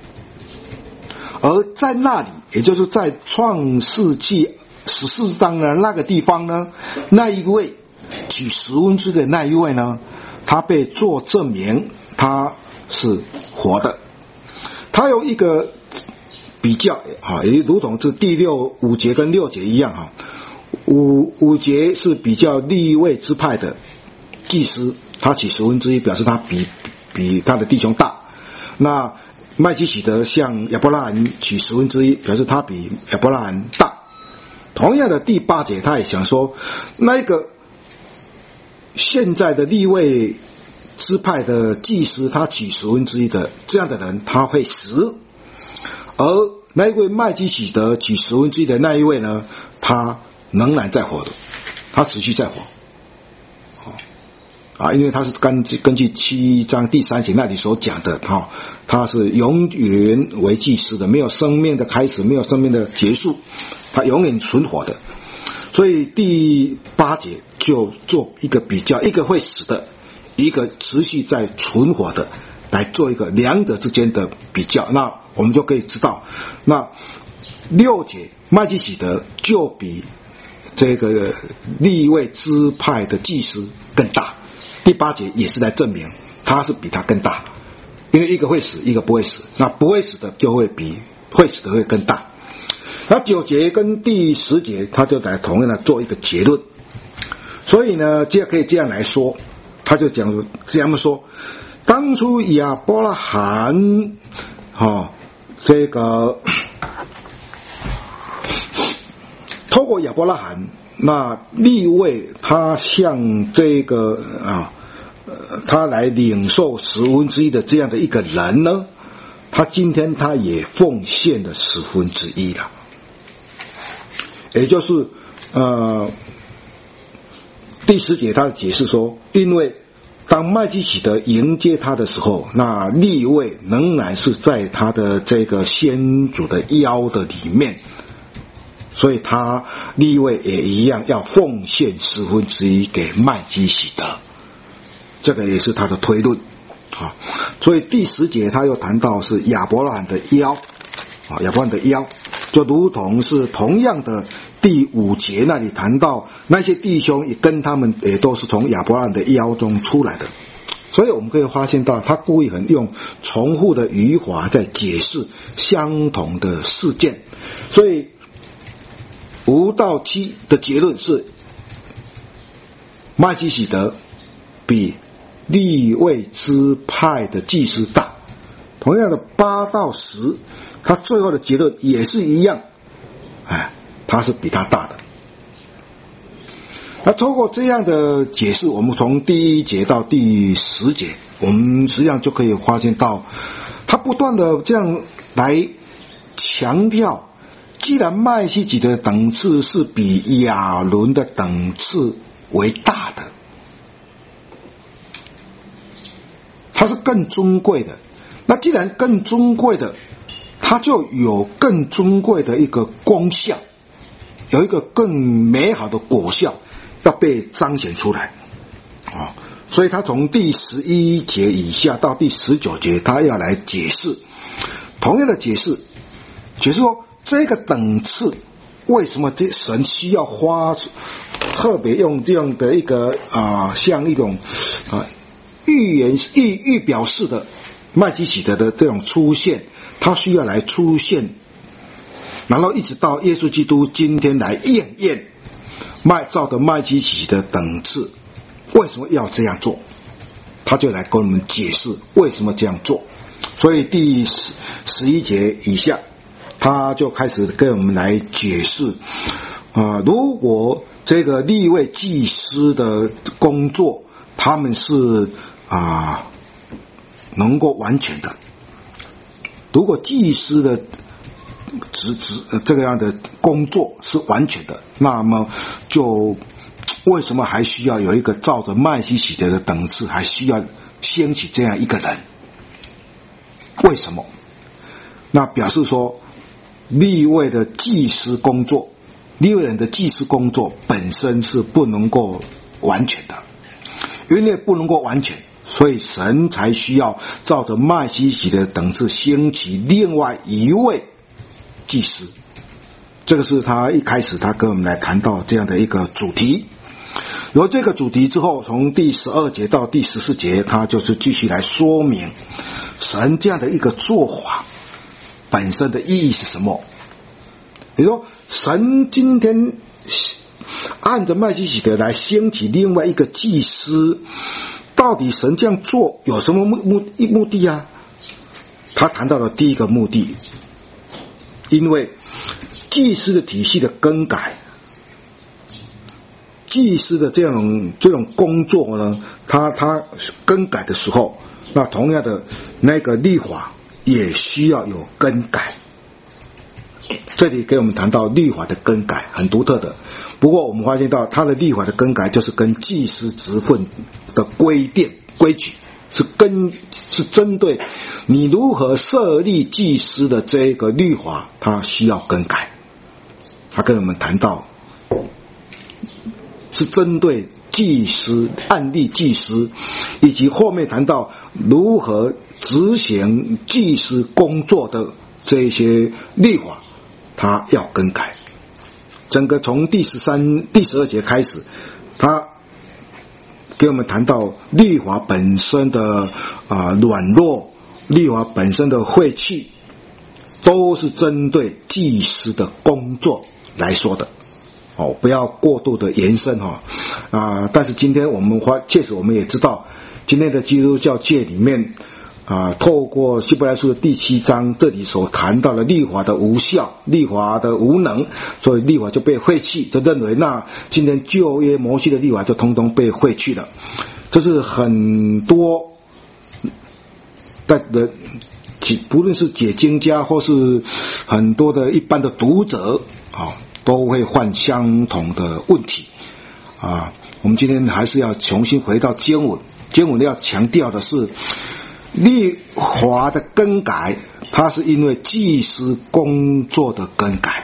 而在那里，也就是在创世纪14章的那个地方呢，那一位取1/10的那一位呢，他被做证明他是活的。他用一个比较也如同这第5节跟6节一样5节是比较利未支派的祭司，他取1/10，表示他比他的弟兄大。那麦基洗德向亚伯拉罕取1/10，表示他比亚伯拉罕大。同样的第8节他也想说，那一个现在的利未支派的祭司，他取1/10的这样的人他会死，而那一位麦基洗德取1/10的那一位呢，他仍然在活的，他持续在活因为他是根据7章第3节那里所讲的他是永远为祭司的，没有生命的开始，没有生命的结束，他永远存活的。所以第8节就做一个比较，一个会死的，一个持续在存活的，来做一个两者之间的比较。那我们就可以知道，那6节麦基洗德就比这个利未支派的祭司更大。第8节也是来证明他是比他更大，因为一个会死，一个不会死，那不会死的就会比会死的会更大。那9节跟第10节他就来同样的做一个结论。所以呢，这可以这样来说，他就讲这样说，当初亚伯拉罕这个透过亚伯拉罕，那利未他向这个他来领受1/10的这样的一个人呢，他今天他也奉献了1/10了，也就是第10节他的解释说，因为当麦基洗德迎接他的时候，那利未仍然是在他的这个先祖的腰的里面，所以他利未也一样要奉献1/10给麦基洗德，这个也是他的推论啊。所以第10节他又谈到是亚伯拉罕的腰啊，亚伯拉罕的腰，就如同是同样的第5节那里谈到那些弟兄也跟他们也都是从亚伯拉罕的腰中出来的，所以我们可以发现到他故意很用重复的语法在解释相同的事件，所以5到7的结论是麦基洗德比利未支派的祭司大，同样的8到10他最后的结论也是一样，他是比他大的。那通过这样的解释，我们从第1节到第10节，我们实际上就可以发现到他不断的这样来强调，既然麦基洗德的等次是比亚伦的等次为大的，他是更尊贵的，那既然更尊贵的，他就有更尊贵的一个功效，有一个更美好的果效要被彰显出来啊。所以他从第11节以下到第19节，他要来解释，同样的解释说这个等次为什么这神需要特别用这样的一个像一种预表式的麦基洗德的这种出现，他需要来出现，然后一直到耶稣基督今天来验照着麦基洗德的等次为什么要这样做，他就来跟我们解释为什么这样做。所以第11节以下他就开始跟我们来解释如果这个利未祭司的工作他们是能够完全的，如果祭司的这个样的工作是完全的，那么就为什么还需要有一个照着麦基洗德的等次，还需要兴起这样一个人？为什么？那表示说利未的祭司工作，利未人的祭司工作本身是不能够完全的，因为不能够完全，所以神才需要照着麦基洗德的等次兴起另外一位祭司。这个是他一开始他跟我们来谈到这样的一个主题。有这个主题之后，从第12节到第14节，他就是继续来说明神这样的一个做法本身的意义是什么。也就是说，神今天按着麦基洗德来兴起另外一个祭司，到底神这样做有什么目的啊？他谈到了第一个目的，因为祭司的体系的更改，祭司的这种工作呢，他更改的时候，那同样的那个律法也需要有更改。这里给我们谈到律法的更改很独特的，不过我们发现到他的律法的更改就是跟祭司职分的规矩是针对你如何设立祭司的这个律法，它需要更改。他跟我们谈到是针对祭司案例祭司，以及后面谈到如何执行祭司工作的这些律法，他要更改。整个从第12节开始，他给我们谈到律法本身的软弱，律法本身的晦气，都是针对祭司的工作来说的。不要过度的延伸但是今天我们确实我们也知道，今天的基督教界里面透过希伯来书的第7章这里所谈到的律法的无效，律法的无能，所以律法就被废弃，就认为那今天旧约摩西的律法就通通被废弃了。这是很多的不论是解经家或是很多的一般的读者都会犯相同的问题啊。我们今天还是要重新回到经文，经文要强调的是律法的更改，它是因为祭司工作的更改。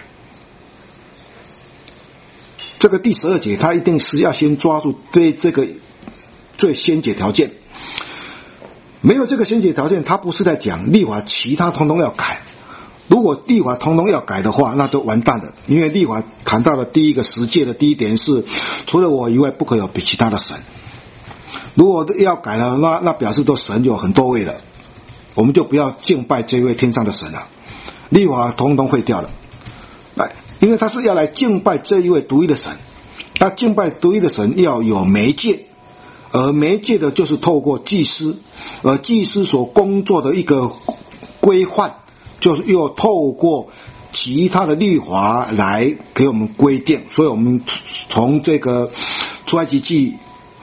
这个第12节，他一定是要先抓住这个最先决条件。没有这个先决条件，他不是在讲律法其他通通要改。如果律法通通要改的话，那就完蛋了。因为律法谈到了第一个十诫的第一点是，除了我以外，不可有比其他的神。如果要改了，那表示说神有很多位了，我们就不要敬拜这位天上的神了，律法通通废掉了。因为他是要来敬拜这一位独一的神，他敬拜独一的神要有媒介，而媒介的就是透过祭司，而祭司所工作的一个规范，就是又透过其他的律法来给我们规定。所以我们从这个出埃及记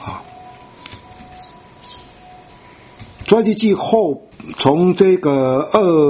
出埃及记后，从这个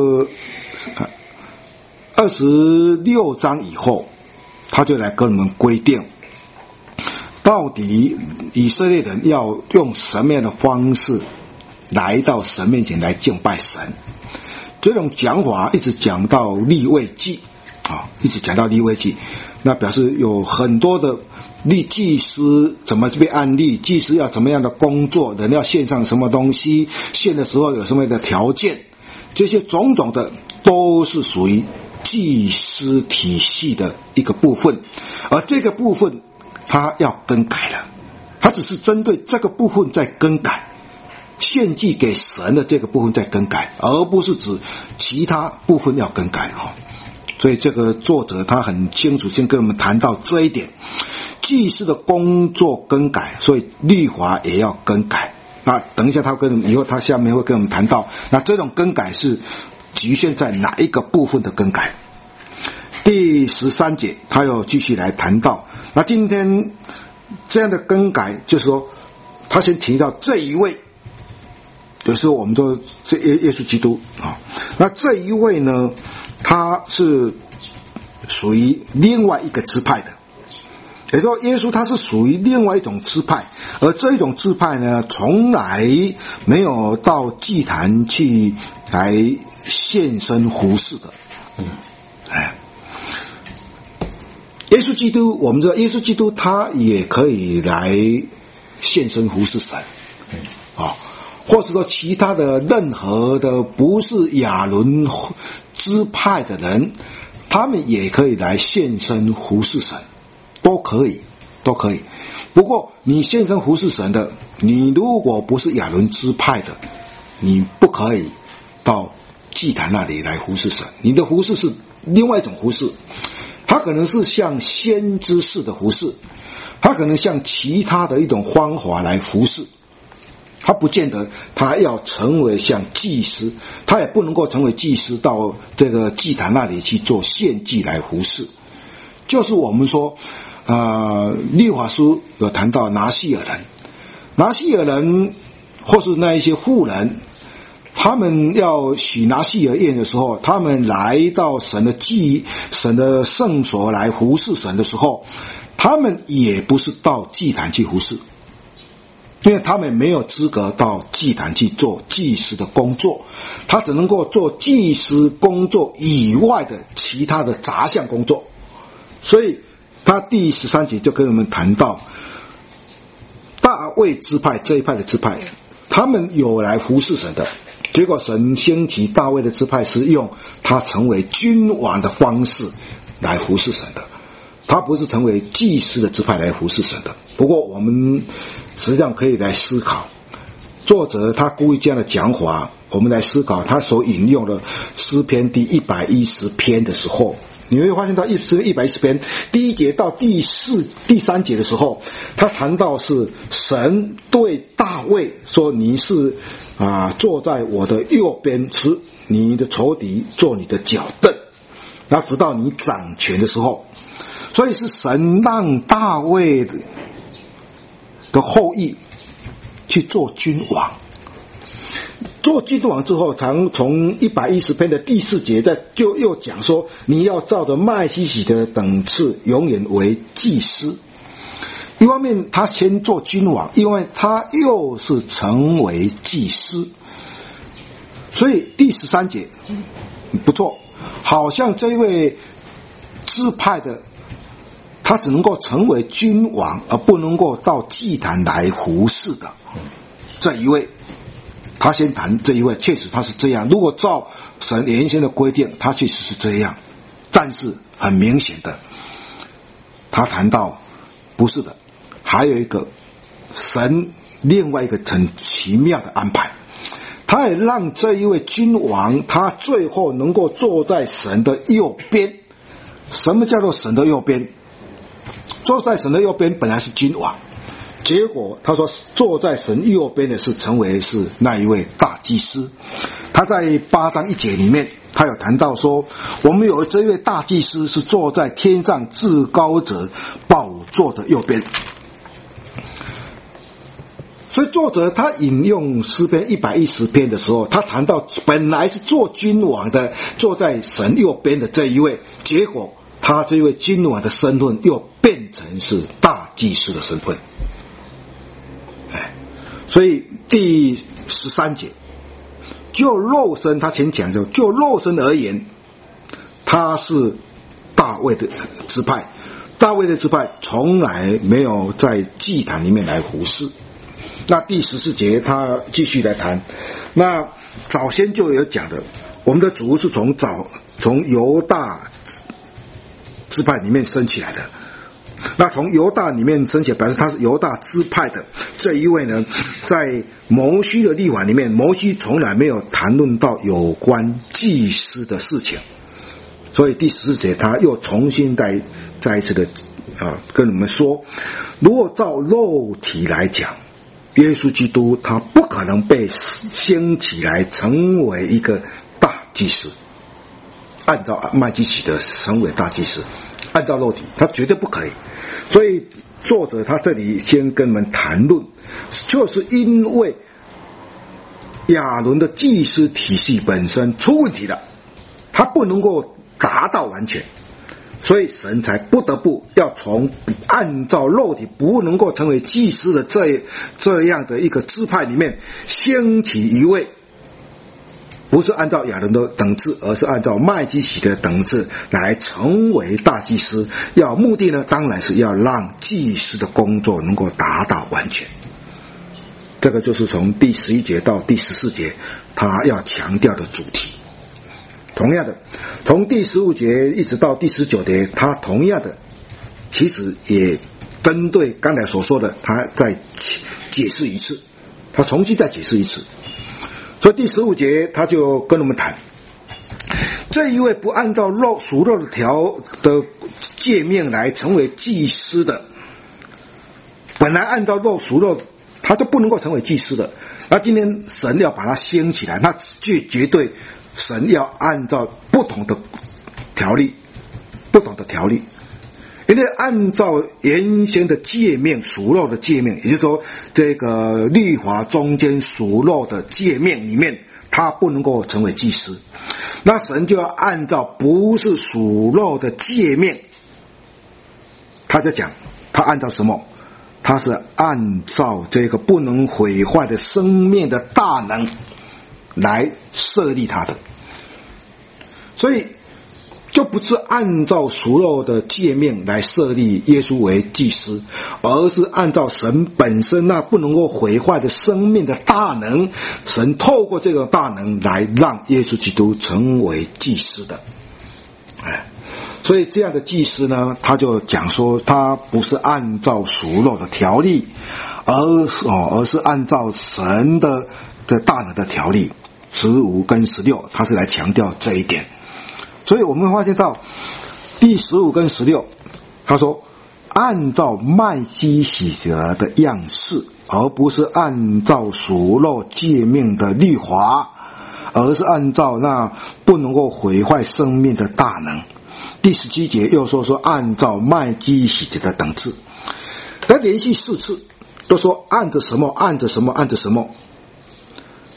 26章以后，他就来跟我们规定到底以色列人要用什么样的方式来到神面前来敬拜神。这种讲法一直讲到利未记一直讲到利未记，那表示有很多的祭司怎么被按立，祭司要怎么样的工作，人要献上什么东西，献的时候有什么样的条件，这些种种的都是属于祭司体系的一个部分。而这个部分它要更改了，它只是针对这个部分在更改，献祭给神的这个部分在更改，而不是指其他部分要更改。所以这个作者他很清楚先跟我们谈到这一点，祭司的工作更改，所以律法也要更改。那等一下以后他下面会跟我们谈到，那这种更改是局限在哪一个部分的更改。第13节他又继续来谈到，那今天这样的更改就是说，他先提到这一位，就是我们说这耶稣基督那这一位呢，他是属于另外一个支派的，也就是说耶稣他是属于另外一种支派，而这一种支派呢，从来没有到祭坛去来献身服侍的。耶稣基督，我们知道耶稣基督他也可以来献身服侍神或是说其他的任何的不是亚伦支派的人，他们也可以来献身服侍神，都可以。不过你献身服侍神的，你如果不是亚伦支派的，你不可以到祭坛那里来服侍神。你的服侍是另外一种服侍，它可能是像先知式的服侍，它可能像其他的一种方法来服侍，他不见得他要成为像祭司，他也不能够成为祭司到这个祭坛那里去做献祭来服侍。就是我们说律法书有谈到拿细尔人或是那一些妇人，他们要许拿细尔宴的时候，他们来到神的圣所来服侍神的时候，他们也不是到祭坛去服侍，因为他们没有资格到祭坛去做祭司的工作，他只能够做祭司工作以外的其他的杂项工作。所以他第13节就跟我们谈到大卫支派这一派的支派，他们有来服侍神的，结果神兴起大卫的支派是用他成为君王的方式来服侍神的，他不是成为祭司的支派来服侍神的。不过我们实际上可以来思考，作者他故意这样的讲法，我们来思考他所引用的诗篇第110篇的时候，你会发现到110篇第1节到第3节的时候，他谈到是神对大卫说，你是坐在我的右边，使你的仇敌做你的脚凳，然后直到你掌权的时候。所以是神让大卫的后裔去做君王。 做君王之后，从110篇的第4节就又讲说，你要照着麦基洗德的等次，永远为祭司。一方面他先做君王，因为他又是成为祭司。所以第13节不错，好像这位支派的他只能够成为君王，而不能够到祭坛来服侍的这一位，他先谈这一位，确实他是这样。如果照神原先的规定，他确实是这样，但是很明显的，他谈到不是的，还有一个神另外一个很奇妙的安排，他也让这一位君王，他最后能够坐在神的右边。什么叫做神的右边？坐在神的右边本来是君王，结果他说坐在神右边的是那一位大祭司。他在8章1节里面，他有谈到说，我们有这位大祭司是坐在天上至高者宝座的右边。所以作者他引用诗篇110篇的时候，他谈到本来是做君王的，坐在神右边的这一位，结果他这位君王的身份又变成是大祭司的身份。所以第13节，就肉身，他前讲就肉身而言，他是大卫的支派，大卫的支派从来没有在祭坛里面来服侍。那第14节他继续来谈，那早先就有讲的，我们的主是从犹大支派里面生起来的。那从犹大里面生起来，表示他是犹大支派的这一位呢，在摩西的律法里面，摩西从来没有谈论到有关祭司的事情，所以第14节他又重新再一次的跟我们说，如果照肉体来讲，耶稣基督他不可能被兴起来成为一个大祭司，按照麦基洗德成为大祭司，按照肉体他绝对不可以。所以作者他这里先跟我们谈论，就是因为亚伦的祭司体系本身出问题了，他不能够达到完全，所以神才不得不要从按照肉体不能够成为祭司的这样的一个支派里面兴起一位，不是按照亚伦的等次，而是按照麦基洗德的等次来成为大祭司。要目的呢，当然是要让祭司的工作能够达到完全。这个就是从第11节到第14节他要强调的主题。同样的，从第15节一直到第19节，他同样的其实也针对刚才所说的，他再解释一次，他重新再解释一次。所以第15节他就跟我们谈，这一位不按照属肉的诫命来成为祭司的，本来按照属肉他就不能够成为祭司的，那今天神要把他兴起来，那绝对神要按照不同的条例，因为按照原先的诫命，属肉的诫命，也就是说这个律法中间属肉的诫命里面，他不能够成为祭司，那神就要按照不是属肉的诫命，他在讲他按照什么，他是按照这个不能毁坏的生命的大能来设立他的，所以就不是按照属肉的诫命来设立耶稣为祭司，而是按照神本身那不能够毁坏的生命的大能，神透过这个大能来让耶稣基督成为祭司的。所以这样的祭司呢，他就讲说他不是按照属肉的条例，而是按照神的大能的条例。15跟16他是来强调这一点。所以我们发现到第15跟16，他说按照麦基洗德的样式，而不是按照属肉诫命的律法，而是按照那不能够毁坏生命的大能。第17节又说按照麦基洗德的等次，他连续4次都说按着什么，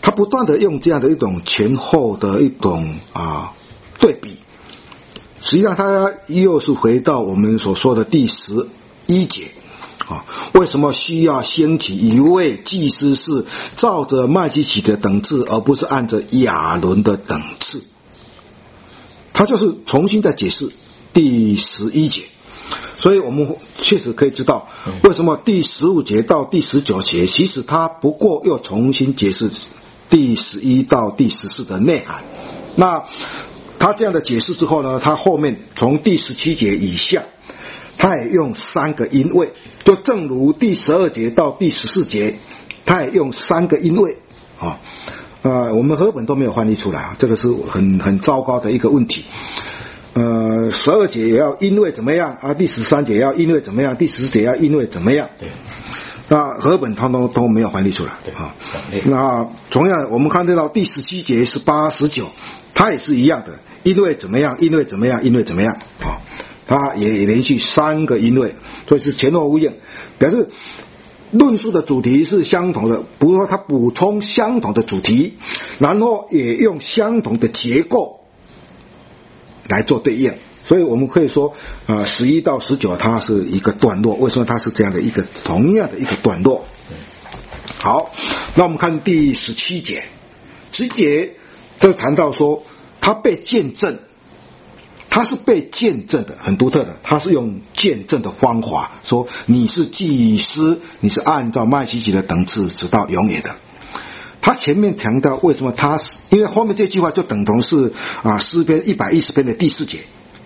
他不断的用这样的一种前后的一种对比，实际上他又是回到我们所说的第11节为什么需要兴起一位祭司是照着麦基洗德等次，而不是按着亚伦的等次？他就是重新再解释第11节，所以我们确实可以知道为什么第15节到第19节其实他不过又重新解释第11到第14的内涵。那他这样的解释之后呢，他后面从第17节以下他也用3个音位，就正如第12节到第14节他也用3个音位我们和本都没有翻译出来这个是很糟糕的一个问题。12节也要音位怎么样第13节也要音位怎么样，第14节要音位怎么样？对，那和本通通都没有翻译出来那同样我们看得到第17节、18、19，它也是一样的，音位怎么样，音位怎么样，音位怎么样它也连续3个音位，所以是前后呼应，表示论述的主题是相同的，不过它补充相同的主题，然后也用相同的结构来做对应。所以我们可以说11到19它是一个段落。为什么它是这样的一个同样的一个段落？好，那我们看第17节，17节就谈到说他被见证，他是被见证的，很独特的，他是用见证的方法说你是祭司，你是按照麦基洗德等次直到永远的。他前面强调为什么他是，因为后面这句话就等同是诗篇110篇的第4节，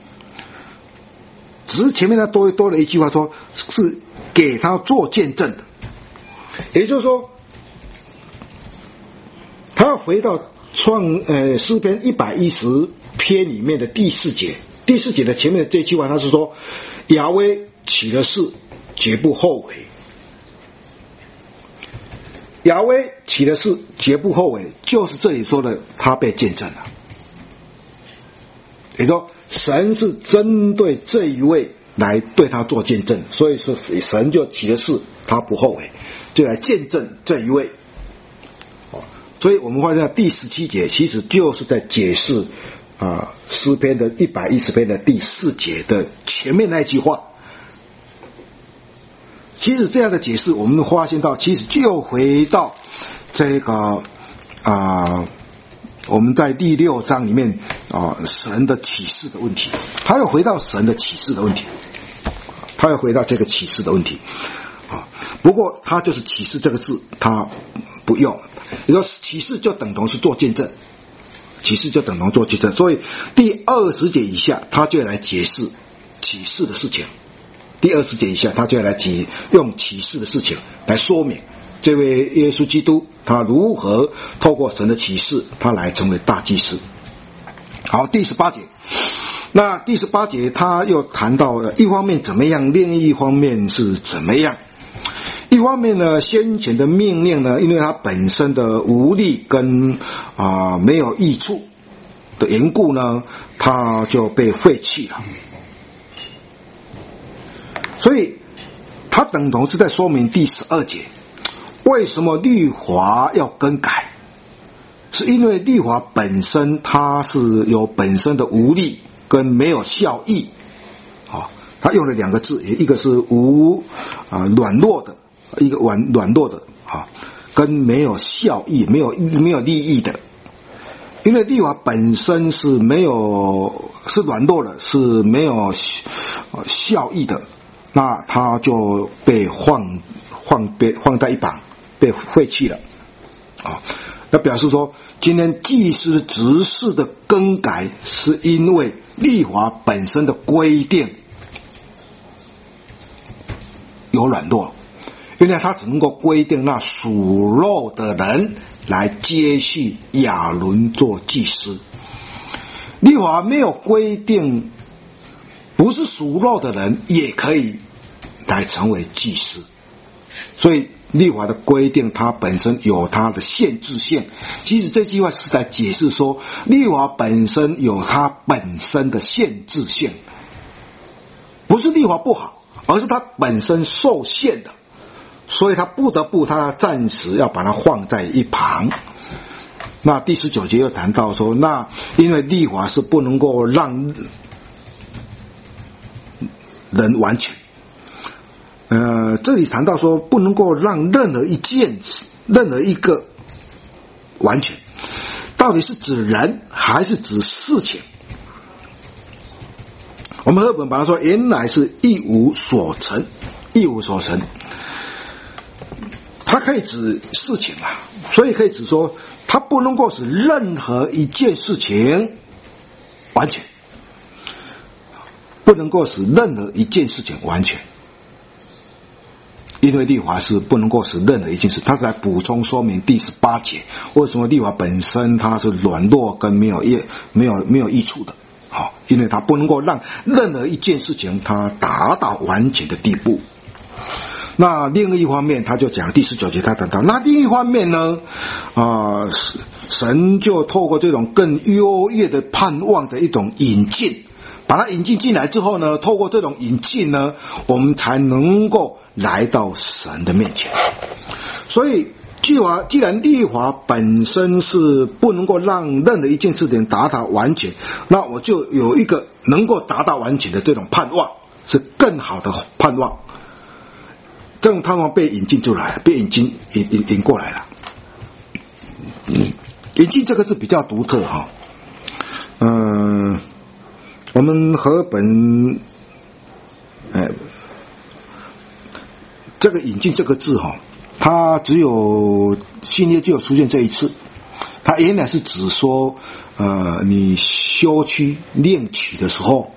只是前面他多了一句话说是给他做见证的，也就是说他要回到诗篇110篇里面的第4节，第4节的前面的这句话他是说亚威起了誓绝不后悔，亚威起了誓绝不后悔，就是这里说的他被见证了，也就是说神是针对这一位来对他做见证，所以说神就起了誓他不后悔，就来见证这一位所以我们发现第17节其实就是在解释诗篇的110篇的第4节的前面那句话。其实这样的解释我们发现到其实就回到这个我们在第6章里面神的启示的问题，他又回到神的启示的问题，他又回到这个启示的问题不过他就是启示这个字他不用，也就是说启示就等同是做见证，启示就等同做见证，所以第20节以下他就来解释启示的事情，第20节以下他就来用启示的事情来说明这位耶稣基督他如何透过神的启示他来成为大祭司。好，第18节，那第18节他又谈到一方面怎么样，另一方面是怎么样。一方面呢，先前的命令呢，因为它本身的无力跟没有益处的缘故呢，它就被废弃了。所以它等同是在说明第12节为什么律法要更改，是因为律法本身它是有本身的无力跟没有效益他用了2个字，一个是软弱的，一个软弱的跟没有效益没有利益的。因为律法本身是软弱的，是没有效益的，那它就被放在一旁，被废弃了那表示说今天祭司职事的更改是因为律法本身的规定有软弱，因为他只能够规定那属肉的人来接续亚伦做祭司，律法没有规定不是属肉的人也可以来成为祭司，所以律法的规定它本身有它的限制性。其实这句话是在解释说律法本身有它本身的限制性，不是律法不好，而是它本身受限的，所以他不得不他暂时要把它放在一旁。 那第19节又谈到说，那因为律法是不能够让人完全。这里谈到说不能够让任何一个完全，到底是指人还是指事情？我们和本把它说，原来是一无所成，它可以指事情啊，所以可以指说，它不能够使任何一件事情完全，不能够使任何一件事情完全。因为律法是不能够使任何一件事，它是来补充说明第18节为什么律法本身它是软弱跟没有益处的。因为它不能够让任何一件事情它达到完全的地步。那另一方面他就讲第19节他谈到，那另一方面呢神就透过这种更优越的盼望的一种引进，把它引进进来之后呢，透过这种引进呢，我们才能够来到神的面前。所以既然律法本身是不能够让任何一件事情达到完全，那我就有一个能够达到完全的这种盼望，是更好的盼望。这种盼望被引进出来，被引过来了。引进这个字比较独特哈。我们和本这个引进这个字哈，它只有新约就有出现这一次。它原来是指说你休妻另娶的时候，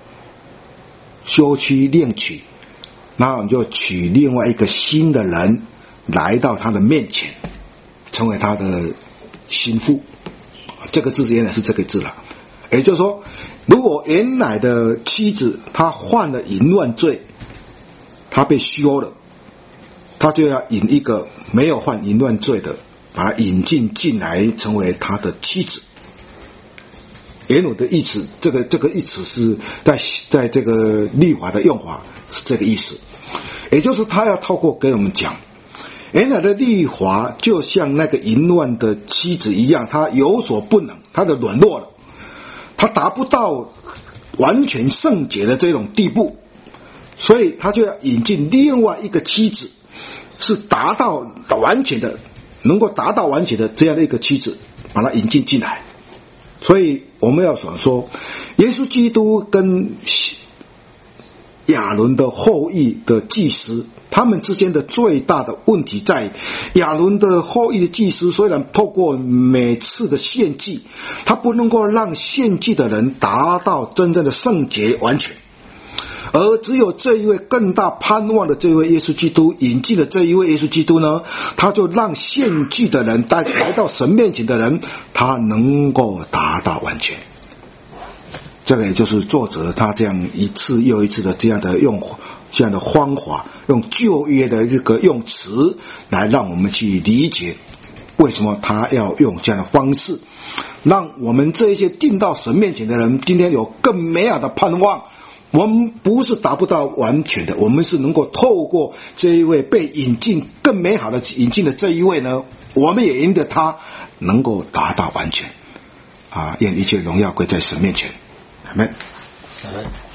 然后你就娶另外一个新的人来到他的面前，成为他的心腹。这个字原来是这个字了。也就是说，如果原来的妻子她犯了淫乱罪，她被休了，他就要引一个没有犯淫乱罪的，把他引进来成为他的妻子。原有的意思，这个意思是在这个律法的用法是这个意思，也就是他要透过给我们讲，原来的律法就像那个淫乱的妻子一样，他有所不能，他的软弱了，他达不到完全圣洁的这种地步，所以他就要引进另外一个妻子，是达到完全的，能够达到完全的这样的一个妻子，把它引进来。所以我们要想说，耶稣基督跟亚伦的后裔的祭司，他们之间的最大的问题在亚伦的后裔的祭司，虽然透过每次的献祭，他不能够让献祭的人达到真正的圣洁完全，而只有这一位更大盼望的这位耶稣基督，引进了这一位耶稣基督呢，他就让献祭的人来到神面前的人，他能够达到完全。这个也就是作者他这样一次又一次的这样的方法，用旧约的这个用词来让我们去理解为什么他要用这样的方式，让我们这一些进到神面前的人今天有更美好的盼望。我们不是达不到完全的，我们是能够透过这一位被引进更美好的引进的这一位呢，我们也因着他能够达到完全。愿一切荣耀归在神面前。阿们。